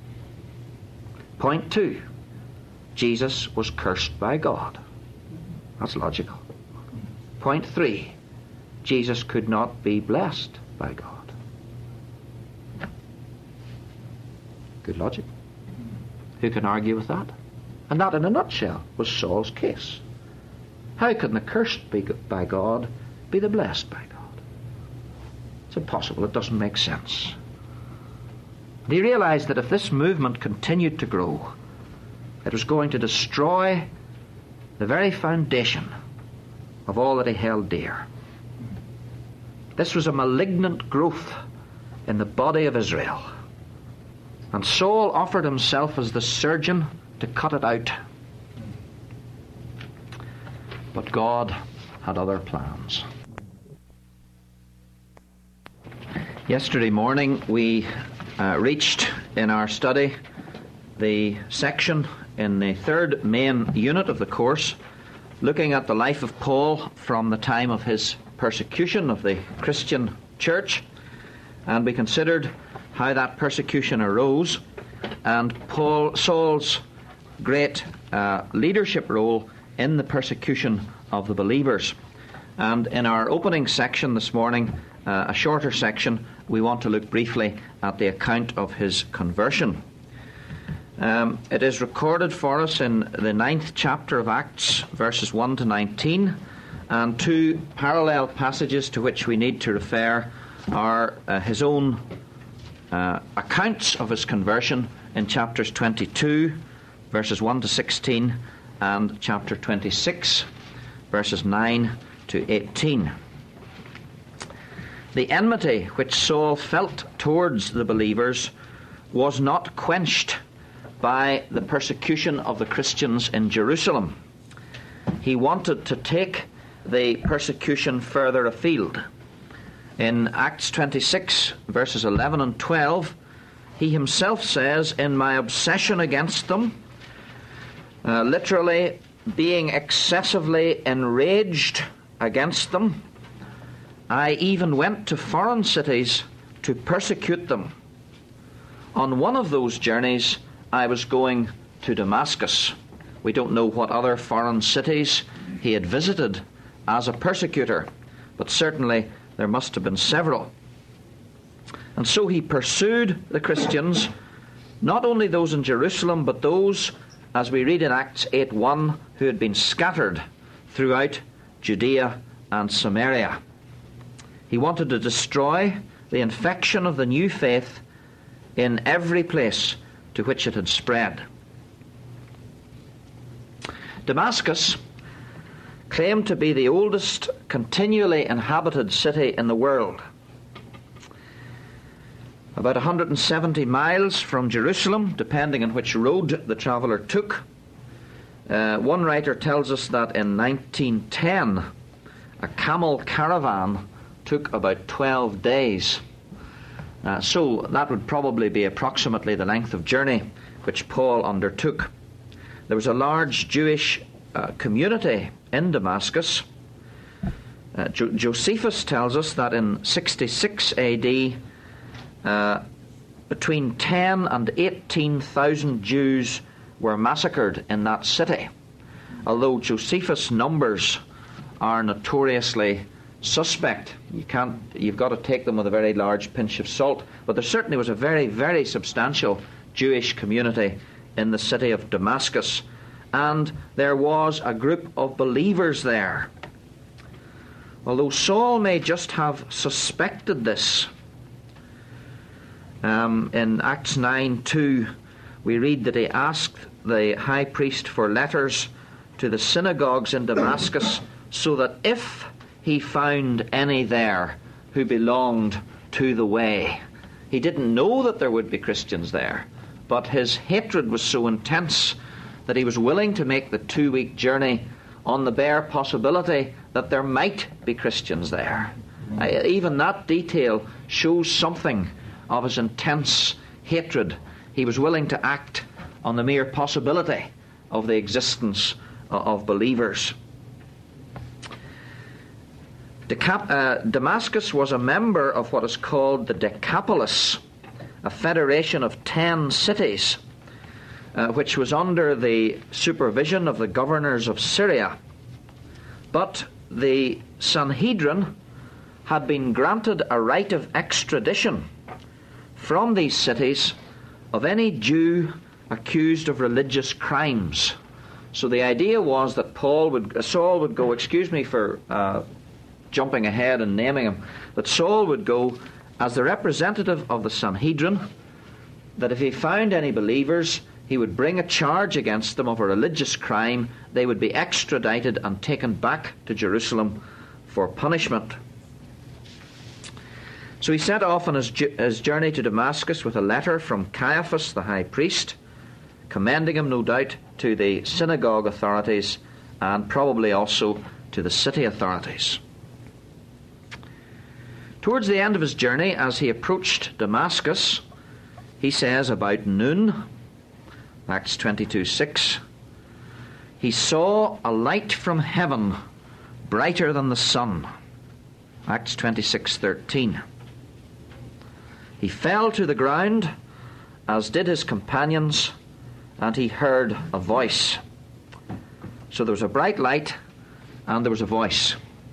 Point 2. Jesus was cursed by God. That's logical. Point 3. Jesus could not be blessed by God. Good logic. Who can argue with that? And that, in a nutshell, was Saul's case. How can the cursed by God be the blessed by God? It's impossible. It doesn't make sense. And he realized that if this movement continued to grow, it was going to destroy the very foundation of all that he held dear. This was a malignant growth in the body of Israel. And Saul offered himself as the surgeon to cut it out. But God had other plans. Yesterday morning we reached in our study the section in the third main unit of the course, looking at the life of Paul from the time of his persecution of the Christian church, and we considered how that persecution arose and Saul's great leadership role in the persecution of the believers. And in our opening section this morning, a shorter section, we want to look briefly at the account of his conversion. It is recorded for us in the 9th chapter of Acts, verses 1 to 19, and two parallel passages to which we need to refer are his own accounts of his conversion in chapters 22, verses 1 to 16, and chapter 26, verses 9 to 18. The enmity which Saul felt towards the believers was not quenched by the persecution of the Christians in Jerusalem. He wanted to take the persecution further afield. In Acts 26, verses 11 and 12, he himself says, "In my obsession against them, literally being excessively enraged against them. I even went to foreign cities to persecute them. On one of those journeys, I was going to Damascus. We don't know what other foreign cities he had visited as a persecutor, but certainly there must have been several. And so he pursued the Christians, not only those in Jerusalem, but those, as we read in Acts 8:1, who had been scattered throughout Judea and Samaria. He wanted to destroy the infection of the new faith in every place to which it had spread. Damascus claimed to be the oldest continually inhabited city in the world. About 170 miles from Jerusalem, depending on which road the traveller took. One writer tells us that in 1910, a camel caravan took about 12 days. So that would probably be approximately the length of journey which Paul undertook. There was a large Jewish community in Damascus. Josephus tells us that in 66 AD, between 10 and 18,000 Jews were massacred in that city, although Josephus' numbers are notoriously suspect. You've got to take them with a very large pinch of salt, but there certainly was a very, very substantial Jewish community in the city of Damascus, and there was a group of believers there. Although Saul may just have suspected this, in Acts 9:2 we read that he asked the high priest for letters to the synagogues in Damascus, so that if he found any there who belonged to the way. He didn't know that there would be Christians there, but his hatred was so intense that he was willing to make the 2-week journey on the bare possibility that there might be Christians there. Even that detail shows something of his intense hatred. He was willing to act on the mere possibility of the existence of believers. Damascus was a member of what is called the Decapolis, a federation of 10 cities, which was under the supervision of the governors of Syria. But the Sanhedrin had been granted a right of extradition from these cities of any Jew accused of religious crimes. So the idea was that Saul would go, excuse me for jumping ahead and naming him, but Saul would go as the representative of the Sanhedrin, that if he found any believers, he would bring a charge against them of a religious crime. They would be extradited and taken back to Jerusalem for punishment. So he set off on his journey to Damascus with a letter from Caiaphas, the high priest, commending him, no doubt, to the synagogue authorities and probably also to the city authorities. Towards the end of his journey, as he approached Damascus, he says about noon, Acts 22:6, he saw a light from heaven brighter than the sun. Acts 26:13. He fell to the ground, as did his companions, and he heard a voice. So there was a bright light and there was a voice.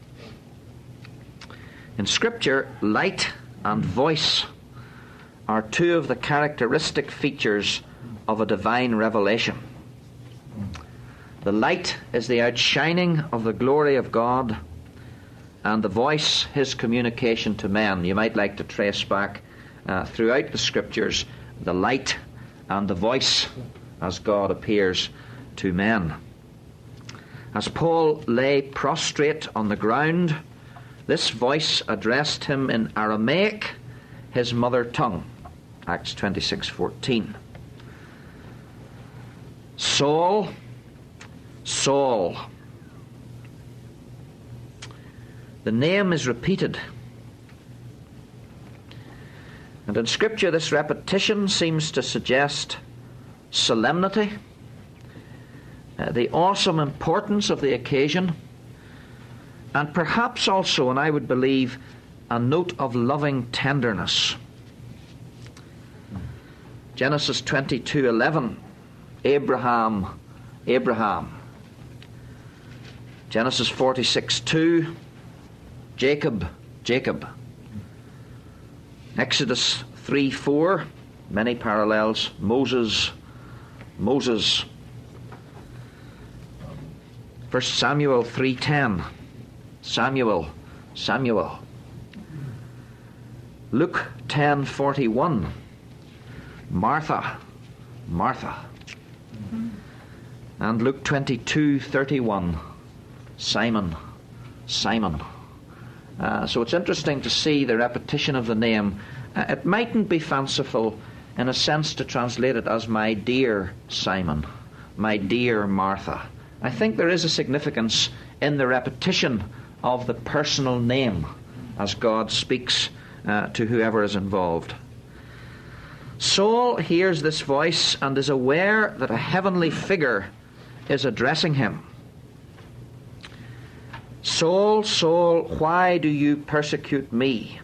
In Scripture, light and voice are two of the characteristic features of a divine revelation. The light is the outshining of the glory of God, and the voice, his communication to men. You might like to trace back throughout the Scriptures the light and the voice as God appears to men. As Paul lay prostrate on the ground, this voice addressed him in Aramaic, his mother tongue. Acts 26:14. Saul, Saul. The name is repeated. And in Scripture, this repetition seems to suggest solemnity. the awesome importance of the occasion, and perhaps also, and I would believe, a note of loving tenderness. Genesis 22:11, Abraham. Genesis 46:2, Jacob. Exodus 3:4, many parallels, Moses. 1 Samuel 3:10, Samuel. Luke 10:41, Martha. And Luke 22:31, Simon. So it's interesting to see the repetition of the name. It mightn't be fanciful in a sense to translate it as my dear Simon, my dear Martha. I think there is a significance in the repetition of the personal name as God speaks to whoever is involved. Saul hears this voice and is aware that a heavenly figure is addressing him. Saul, Saul, why do you persecute me?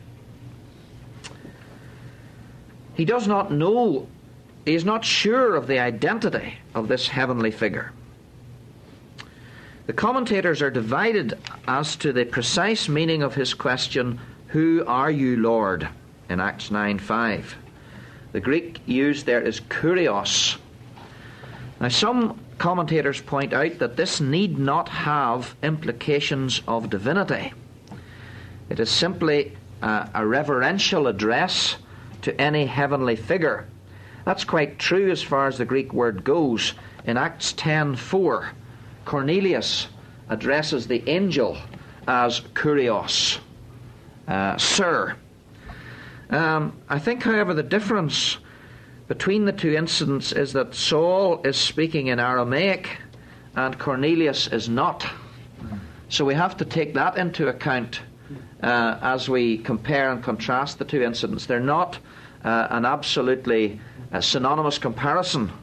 He does not know, he is not sure of the identity of this heavenly figure. The commentators are divided as to the precise meaning of his question, "Who are you, Lord?" in Acts 9:5. The Greek used there is kurios. Now some commentators point out that this need not have implications of divinity. It is simply a reverential address to any heavenly figure. That's quite true as far as the Greek word goes. In Acts 10:4, Cornelius addresses the angel as kurios, sir. I think, however, the difference between the two incidents is that Saul is speaking in Aramaic and Cornelius is not. So we have to take that into account as we compare and contrast the two incidents. They're not an absolutely synonymous comparison.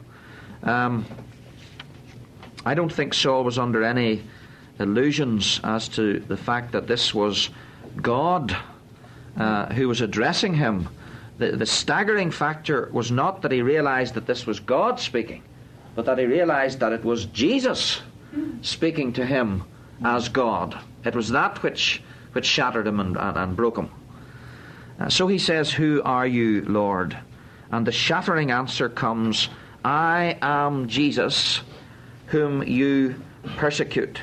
I don't think Saul was under any illusions as to the fact that this was God who was addressing him. The staggering factor was not that he realized that this was God speaking, but that he realized that it was Jesus speaking to him as God. It was that which shattered him and broke him. So he says, "Who are you, Lord?" And the shattering answer comes, "I am Jesus, whom you persecute."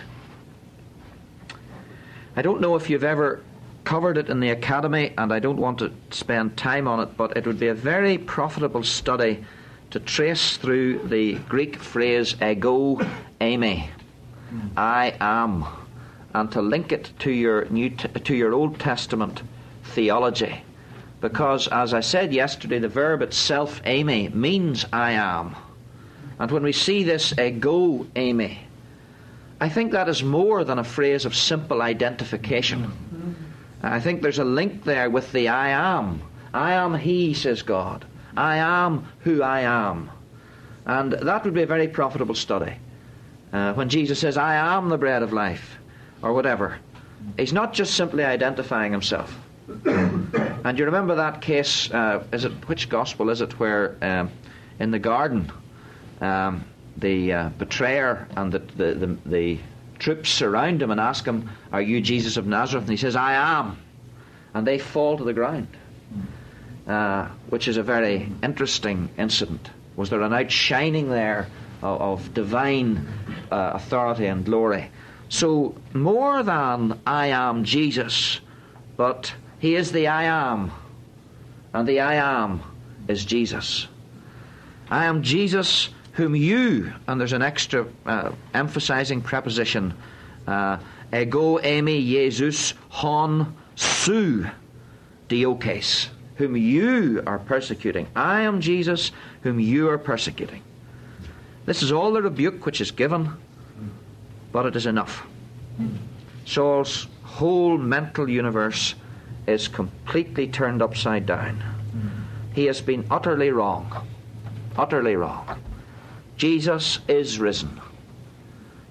I don't know if you've ever covered it in the academy, and I don't want to spend time on it, but it would be a very profitable study to trace through the Greek phrase ego eimi, I am, and to link it to your Old Testament theology, because as I said yesterday, the verb itself eimi means I am, and when we see this ego eimi, I think that is more than a phrase of simple identification. I think there's a link there with the I am. I am He, says God. I am who I am. And that would be a very profitable study. When Jesus says, "I am the bread of life," or whatever, He's not just simply identifying Himself. And you remember that case, which gospel is it, where in the garden the betrayer and the troops surround him and ask him, "Are you Jesus of Nazareth?" And he says, "I am." And they fall to the ground, which is a very interesting incident. Was there an outshining there of divine authority and glory? So more than I am Jesus, but He is the I am, and the I am is Jesus. I am Jesus whom you, and there's an extra emphasizing preposition, ego eimi Jesus hon su diokes, whom you are persecuting. I am Jesus whom you are persecuting. This is all the rebuke which is given, but it is enough. Saul's whole mental universe is completely turned upside down. He has been utterly wrong. Utterly wrong. Jesus is risen.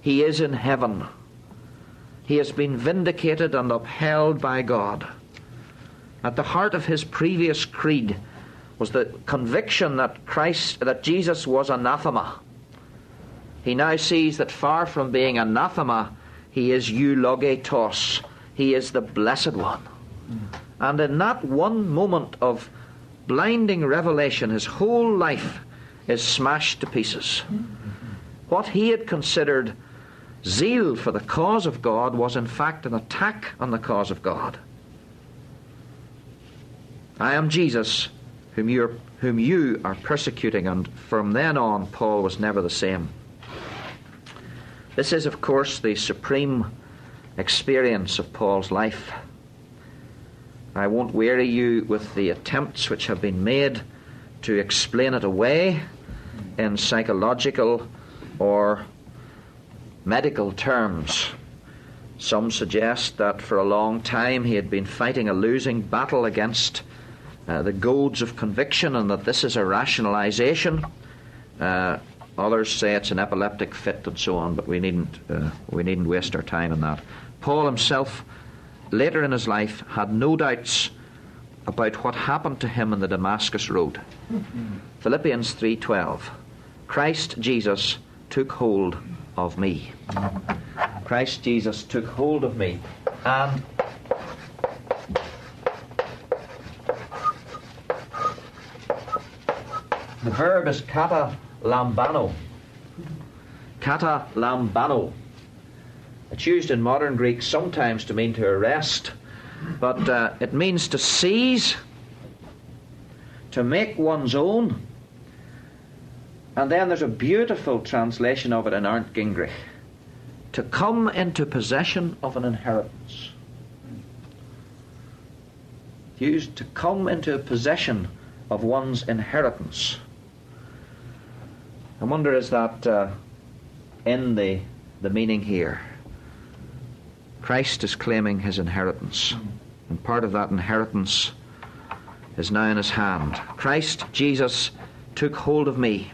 He is in heaven. He has been vindicated and upheld by God. At the heart of his previous creed was the conviction that Jesus was anathema. He now sees that far from being anathema, he is eulogetos. He is the Blessed One. And in that one moment of blinding revelation, his whole life is smashed to pieces. What he had considered zeal for the cause of God was in fact an attack on the cause of God. I am Jesus, whom you are persecuting. And from then on, Paul was never the same. This is, of course, the supreme experience of Paul's life. I won't weary you with the attempts which have been made to explain it away in psychological or medical terms. Some suggest that for a long time he had been fighting a losing battle against the goads of conviction, and that this is a rationalization. Others say it's an epileptic fit and so on, but we needn't waste our time on that. Paul himself, later in his life, had no doubts about what happened to him on the Damascus Road. Philippians 3:12. Christ Jesus took hold of me. Christ Jesus took hold of me. And the verb is kata lambano. Kata lambano. It's used in modern Greek sometimes to mean to arrest, but it means to seize, to make one's own. And then there's a beautiful translation of it in Arndt Gingrich. To come into possession of an inheritance. Used to come into possession of one's inheritance. I wonder, is that in the meaning here? Christ is claiming his inheritance, and part of that inheritance is now in his hand. Christ Jesus took hold of me.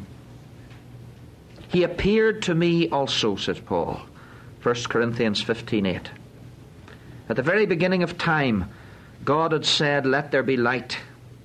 He appeared to me also, says Paul, 1 Corinthians 15:8. At the very beginning of time, God had said, "Let there be light."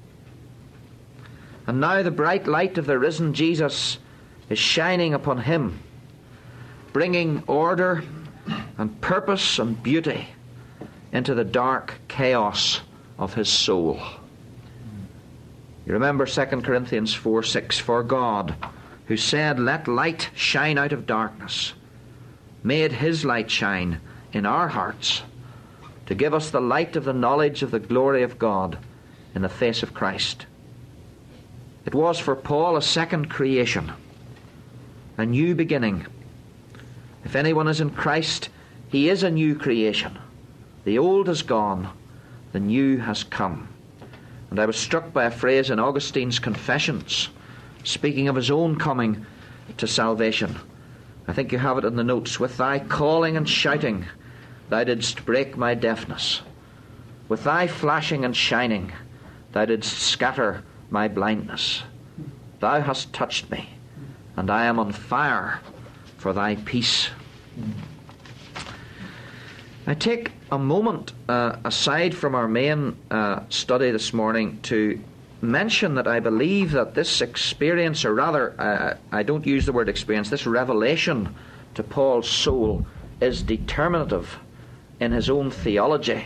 And now the bright light of the risen Jesus is shining upon him, bringing order and purpose and beauty into the dark chaos of his soul. You remember 2 Corinthians 4:6, "For God, who said, 'Let light shine out of darkness,' made his light shine in our hearts to give us the light of the knowledge of the glory of God in the face of Christ." It was for Paul a second creation, a new beginning. If anyone is in Christ, he is a new creation. The old has gone, the new has come. And I was struck by a phrase in Augustine's Confessions, speaking of his own coming to salvation. I think you have it in the notes. "With thy calling and shouting, thou didst break my deafness. With thy flashing and shining, thou didst scatter my blindness. Thou hast touched me, and I am on fire for thy peace." I take a moment aside from our main study this morning to mention that I believe that this experience, or rather, I don't use the word experience, this revelation to Paul's soul is determinative in his own theology.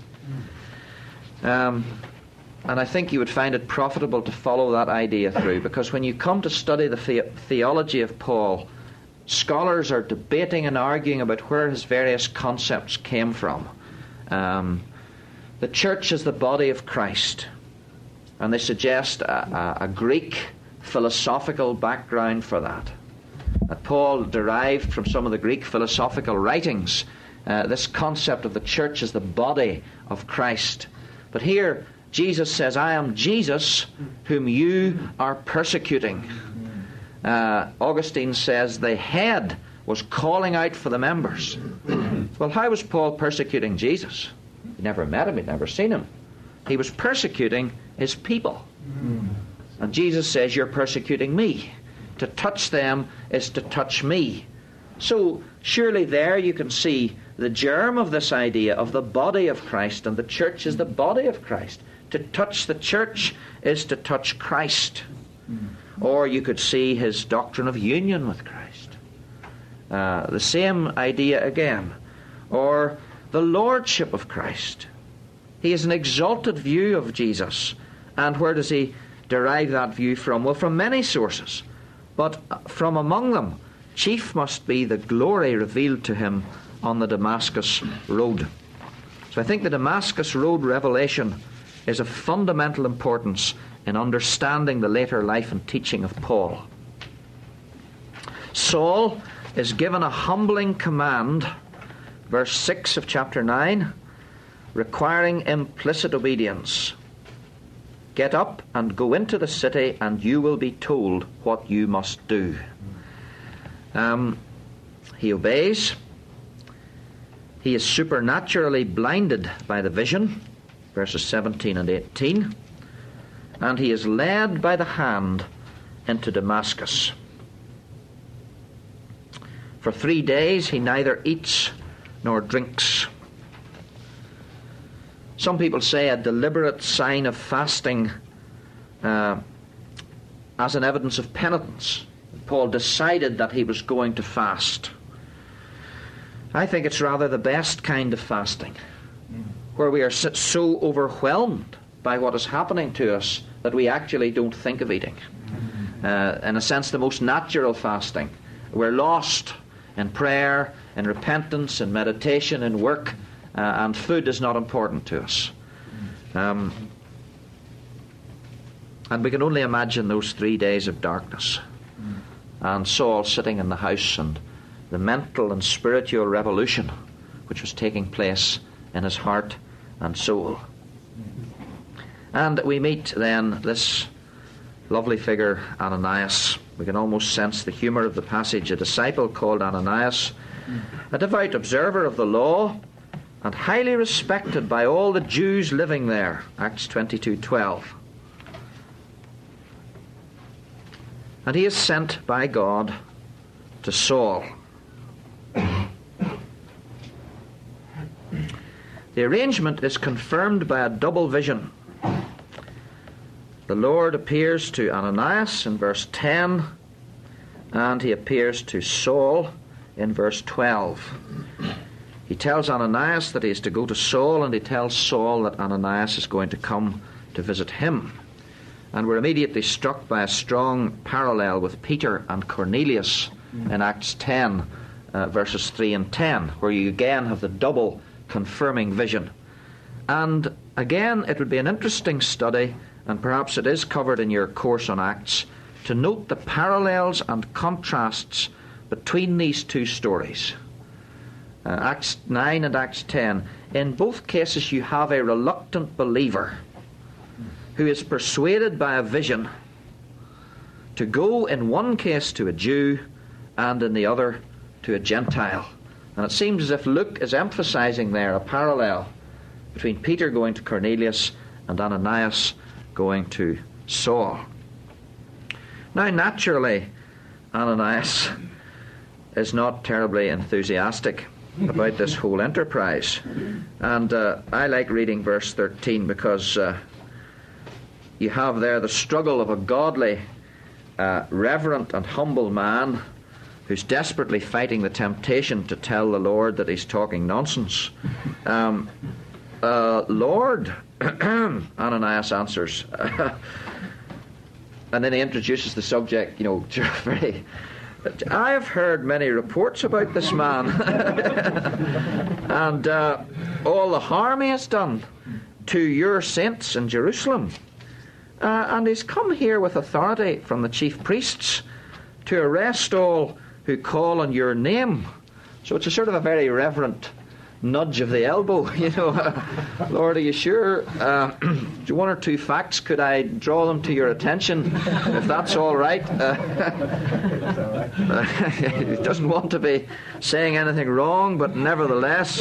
And I think you would find it profitable to follow that idea through, because when you come to study the theology of Paul, scholars are debating and arguing about where his various concepts came from. The church is the body of Christ, and they suggest a Greek philosophical background for that. That Paul derived from some of the Greek philosophical writings this concept of the church as the body of Christ. But here Jesus says, "I am Jesus whom you are persecuting." Augustine says the head was calling out for the members. Well, how was Paul persecuting Jesus? He never met him, he'd never seen him. He was persecuting his people. And Jesus says, "You're persecuting me." To touch them is to touch me. So surely there you can see the germ of this idea of the body of Christ, and the church is the body of Christ. To touch the church is to touch Christ. Or you could see his doctrine of union with Christ. The same idea again. Or the lordship of Christ. He has an exalted view of Jesus. And where does he derive that view from? Well, from many sources. But from among them, chief must be the glory revealed to him on the Damascus Road. So I think the Damascus Road revelation is of fundamental importance in understanding the later life and teaching of Paul. Saul is given a humbling command, verse 6 of chapter 9, requiring implicit obedience. Get up and go into the city, and you will be told what you must do. He obeys. He is supernaturally blinded by the vision, verses 17 and 18. And he is led by the hand into Damascus. For 3 days he neither eats nor drinks. Some people say a deliberate sign of fasting as an evidence of penitence. Paul decided that he was going to fast. I think it's rather the best kind of fasting, where we are so overwhelmed by what is happening to us that we actually don't think of eating. In a sense, the most natural fasting. We're lost in prayer, in repentance, in meditation, in work, and food is not important to us. And we can only imagine those 3 days of darkness. And Saul sitting in the house, and the mental and spiritual revolution which was taking place in his heart and soul. And we meet then this lovely figure, Ananias. We can almost sense the humour of the passage. A disciple called Ananias, a devout observer of the law, and highly respected by all the Jews living there. Acts 22:12. And he is sent by God to Saul. The arrangement is confirmed by a double vision. The Lord appears to Ananias in verse 10, and he appears to Saul in verse 12. He tells Ananias that he is to go to Saul, and he tells Saul that Ananias is going to come to visit him. And we're immediately struck by a strong parallel with Peter and Cornelius in Acts 10, verses 3 and 10, where you again have the double confirming vision. And again, it would be an interesting study, and perhaps it is covered in your course on Acts, to note the parallels and contrasts between these two stories. Acts 9 and Acts 10. In both cases you have a reluctant believer who is persuaded by a vision to go in one case to a Jew and in the other to a Gentile. And it seems as if Luke is emphasizing there a parallel between Peter going to Cornelius and Ananias going to Saul. Now, naturally, Ananias is not terribly enthusiastic about this whole enterprise. And I like reading verse 13 because you have there the struggle of a godly, reverent and humble man who's desperately fighting the temptation to tell the Lord that he's talking nonsense. Lord, Ananias answers. And then he introduces the subject, very... I have heard many reports about this man and all the harm he has done to your saints in Jerusalem. And he's come here with authority from the chief priests to arrest all who call on your name. So it's a sort of a very reverent nudge of the elbow, Lord, are you sure? One or two facts, could I draw them to your attention, if that's all right? He doesn't want to be saying anything wrong, but nevertheless.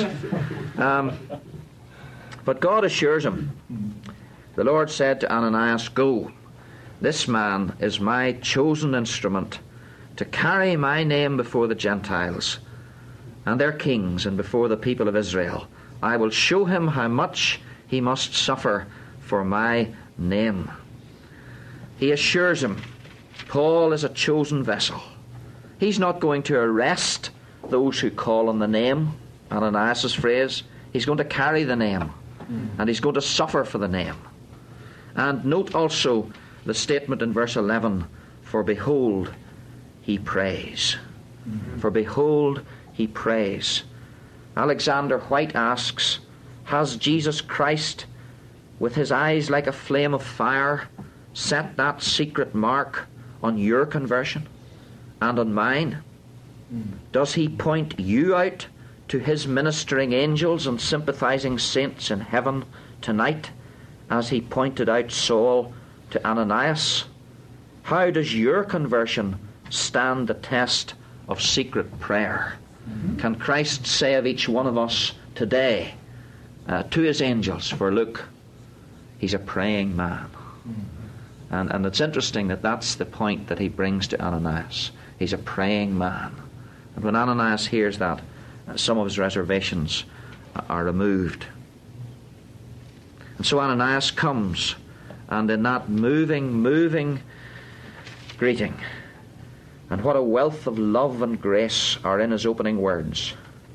But God assures him. The Lord said to Ananias, "Go, this man is my chosen instrument to carry my name before the Gentiles and their kings and before the people of Israel. I will show him how much he must suffer for my name. He assures him Paul is a chosen vessel. He's not going to arrest those who call on the name, Ananias' phrase. He's going to carry the name, and he's going to suffer for the name. And note also the statement in verse 11, for behold, he prays. For behold, he prays. Alexander White asks, has Jesus Christ, with his eyes like a flame of fire, set that secret mark on your conversion and on mine? Does he point you out to his ministering angels and sympathizing saints in heaven tonight, as he pointed out Saul to Ananias? How does your conversion stand the test of secret prayer? Can Christ say of each one of us today to his angels, for look, he's a praying man? And it's interesting that that's the point that he brings to Ananias. He's a praying man. And when Ananias hears that, some of his reservations are removed. And so Ananias comes, and in that moving greeting, and what a wealth of love and grace are in his opening words.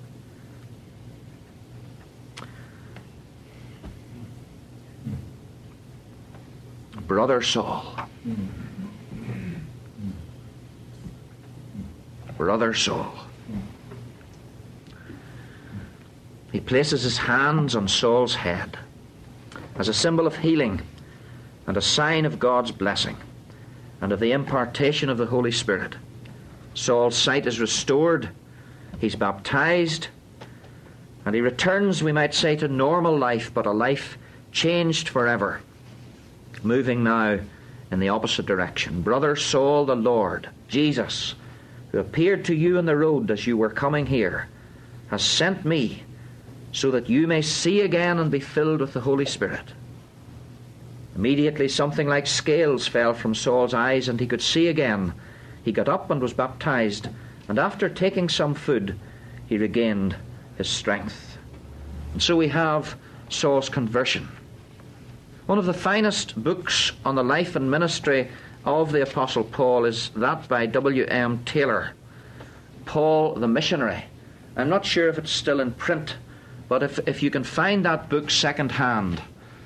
Brother Saul. Brother Saul. He places his hands on Saul's head as a symbol of healing and a sign of God's blessing and of the impartation of the Holy Spirit. Saul's sight is restored, he's baptized, and he returns, we might say, to normal life, but a life changed forever, moving now in the opposite direction. Brother Saul, the Lord, Jesus, who appeared to you on the road as you were coming here, has sent me so that you may see again and be filled with the Holy Spirit. Immediately something like scales fell from Saul's eyes, and he could see again. He got up and was baptized, and after taking some food, he regained his strength. And so we have Saul's conversion. One of the finest books on the life and ministry of the Apostle Paul is that by W.M. Taylor, Paul the Missionary. I'm not sure if it's still in print, but if you can find that book second-hand,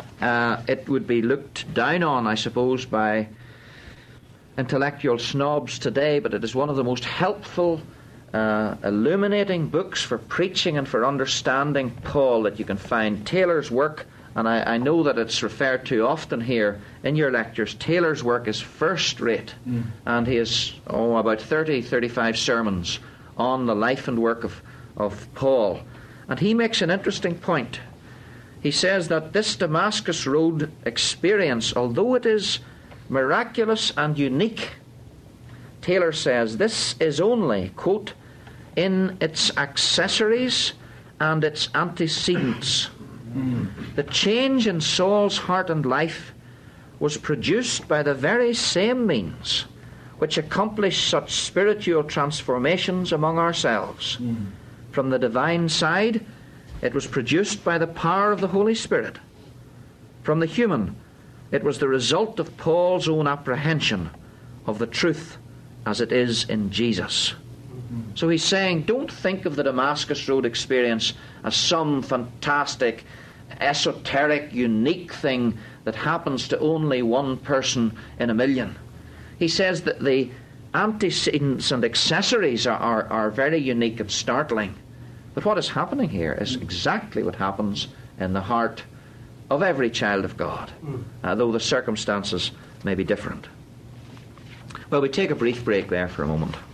it would be looked down on, I suppose, by intellectual snobs today, but it is one of the most helpful, illuminating books for preaching and for understanding Paul that you can find. Taylor's work, and I know that it's referred to often here in your lectures, Taylor's work is first rate, and he has about 35 sermons on the life and work of Paul. And he makes an interesting point. He says that this Damascus Road experience, although it is miraculous and unique, Taylor says, this is only, quote, in its accessories and its antecedents. The change in Saul's heart and life was produced by the very same means which accomplish such spiritual transformations among ourselves. From the divine side, it was produced by the power of the Holy Spirit. From the human, it was the result of Paul's own apprehension of the truth as it is in Jesus. So he's saying, don't think of the Damascus Road experience as some fantastic, esoteric, unique thing that happens to only one person in a million. He says that the antecedents and accessories are very unique and startling. But what is happening here is exactly what happens in the heart of every child of God, though the circumstances may be different. Well, we take a brief break there for a moment.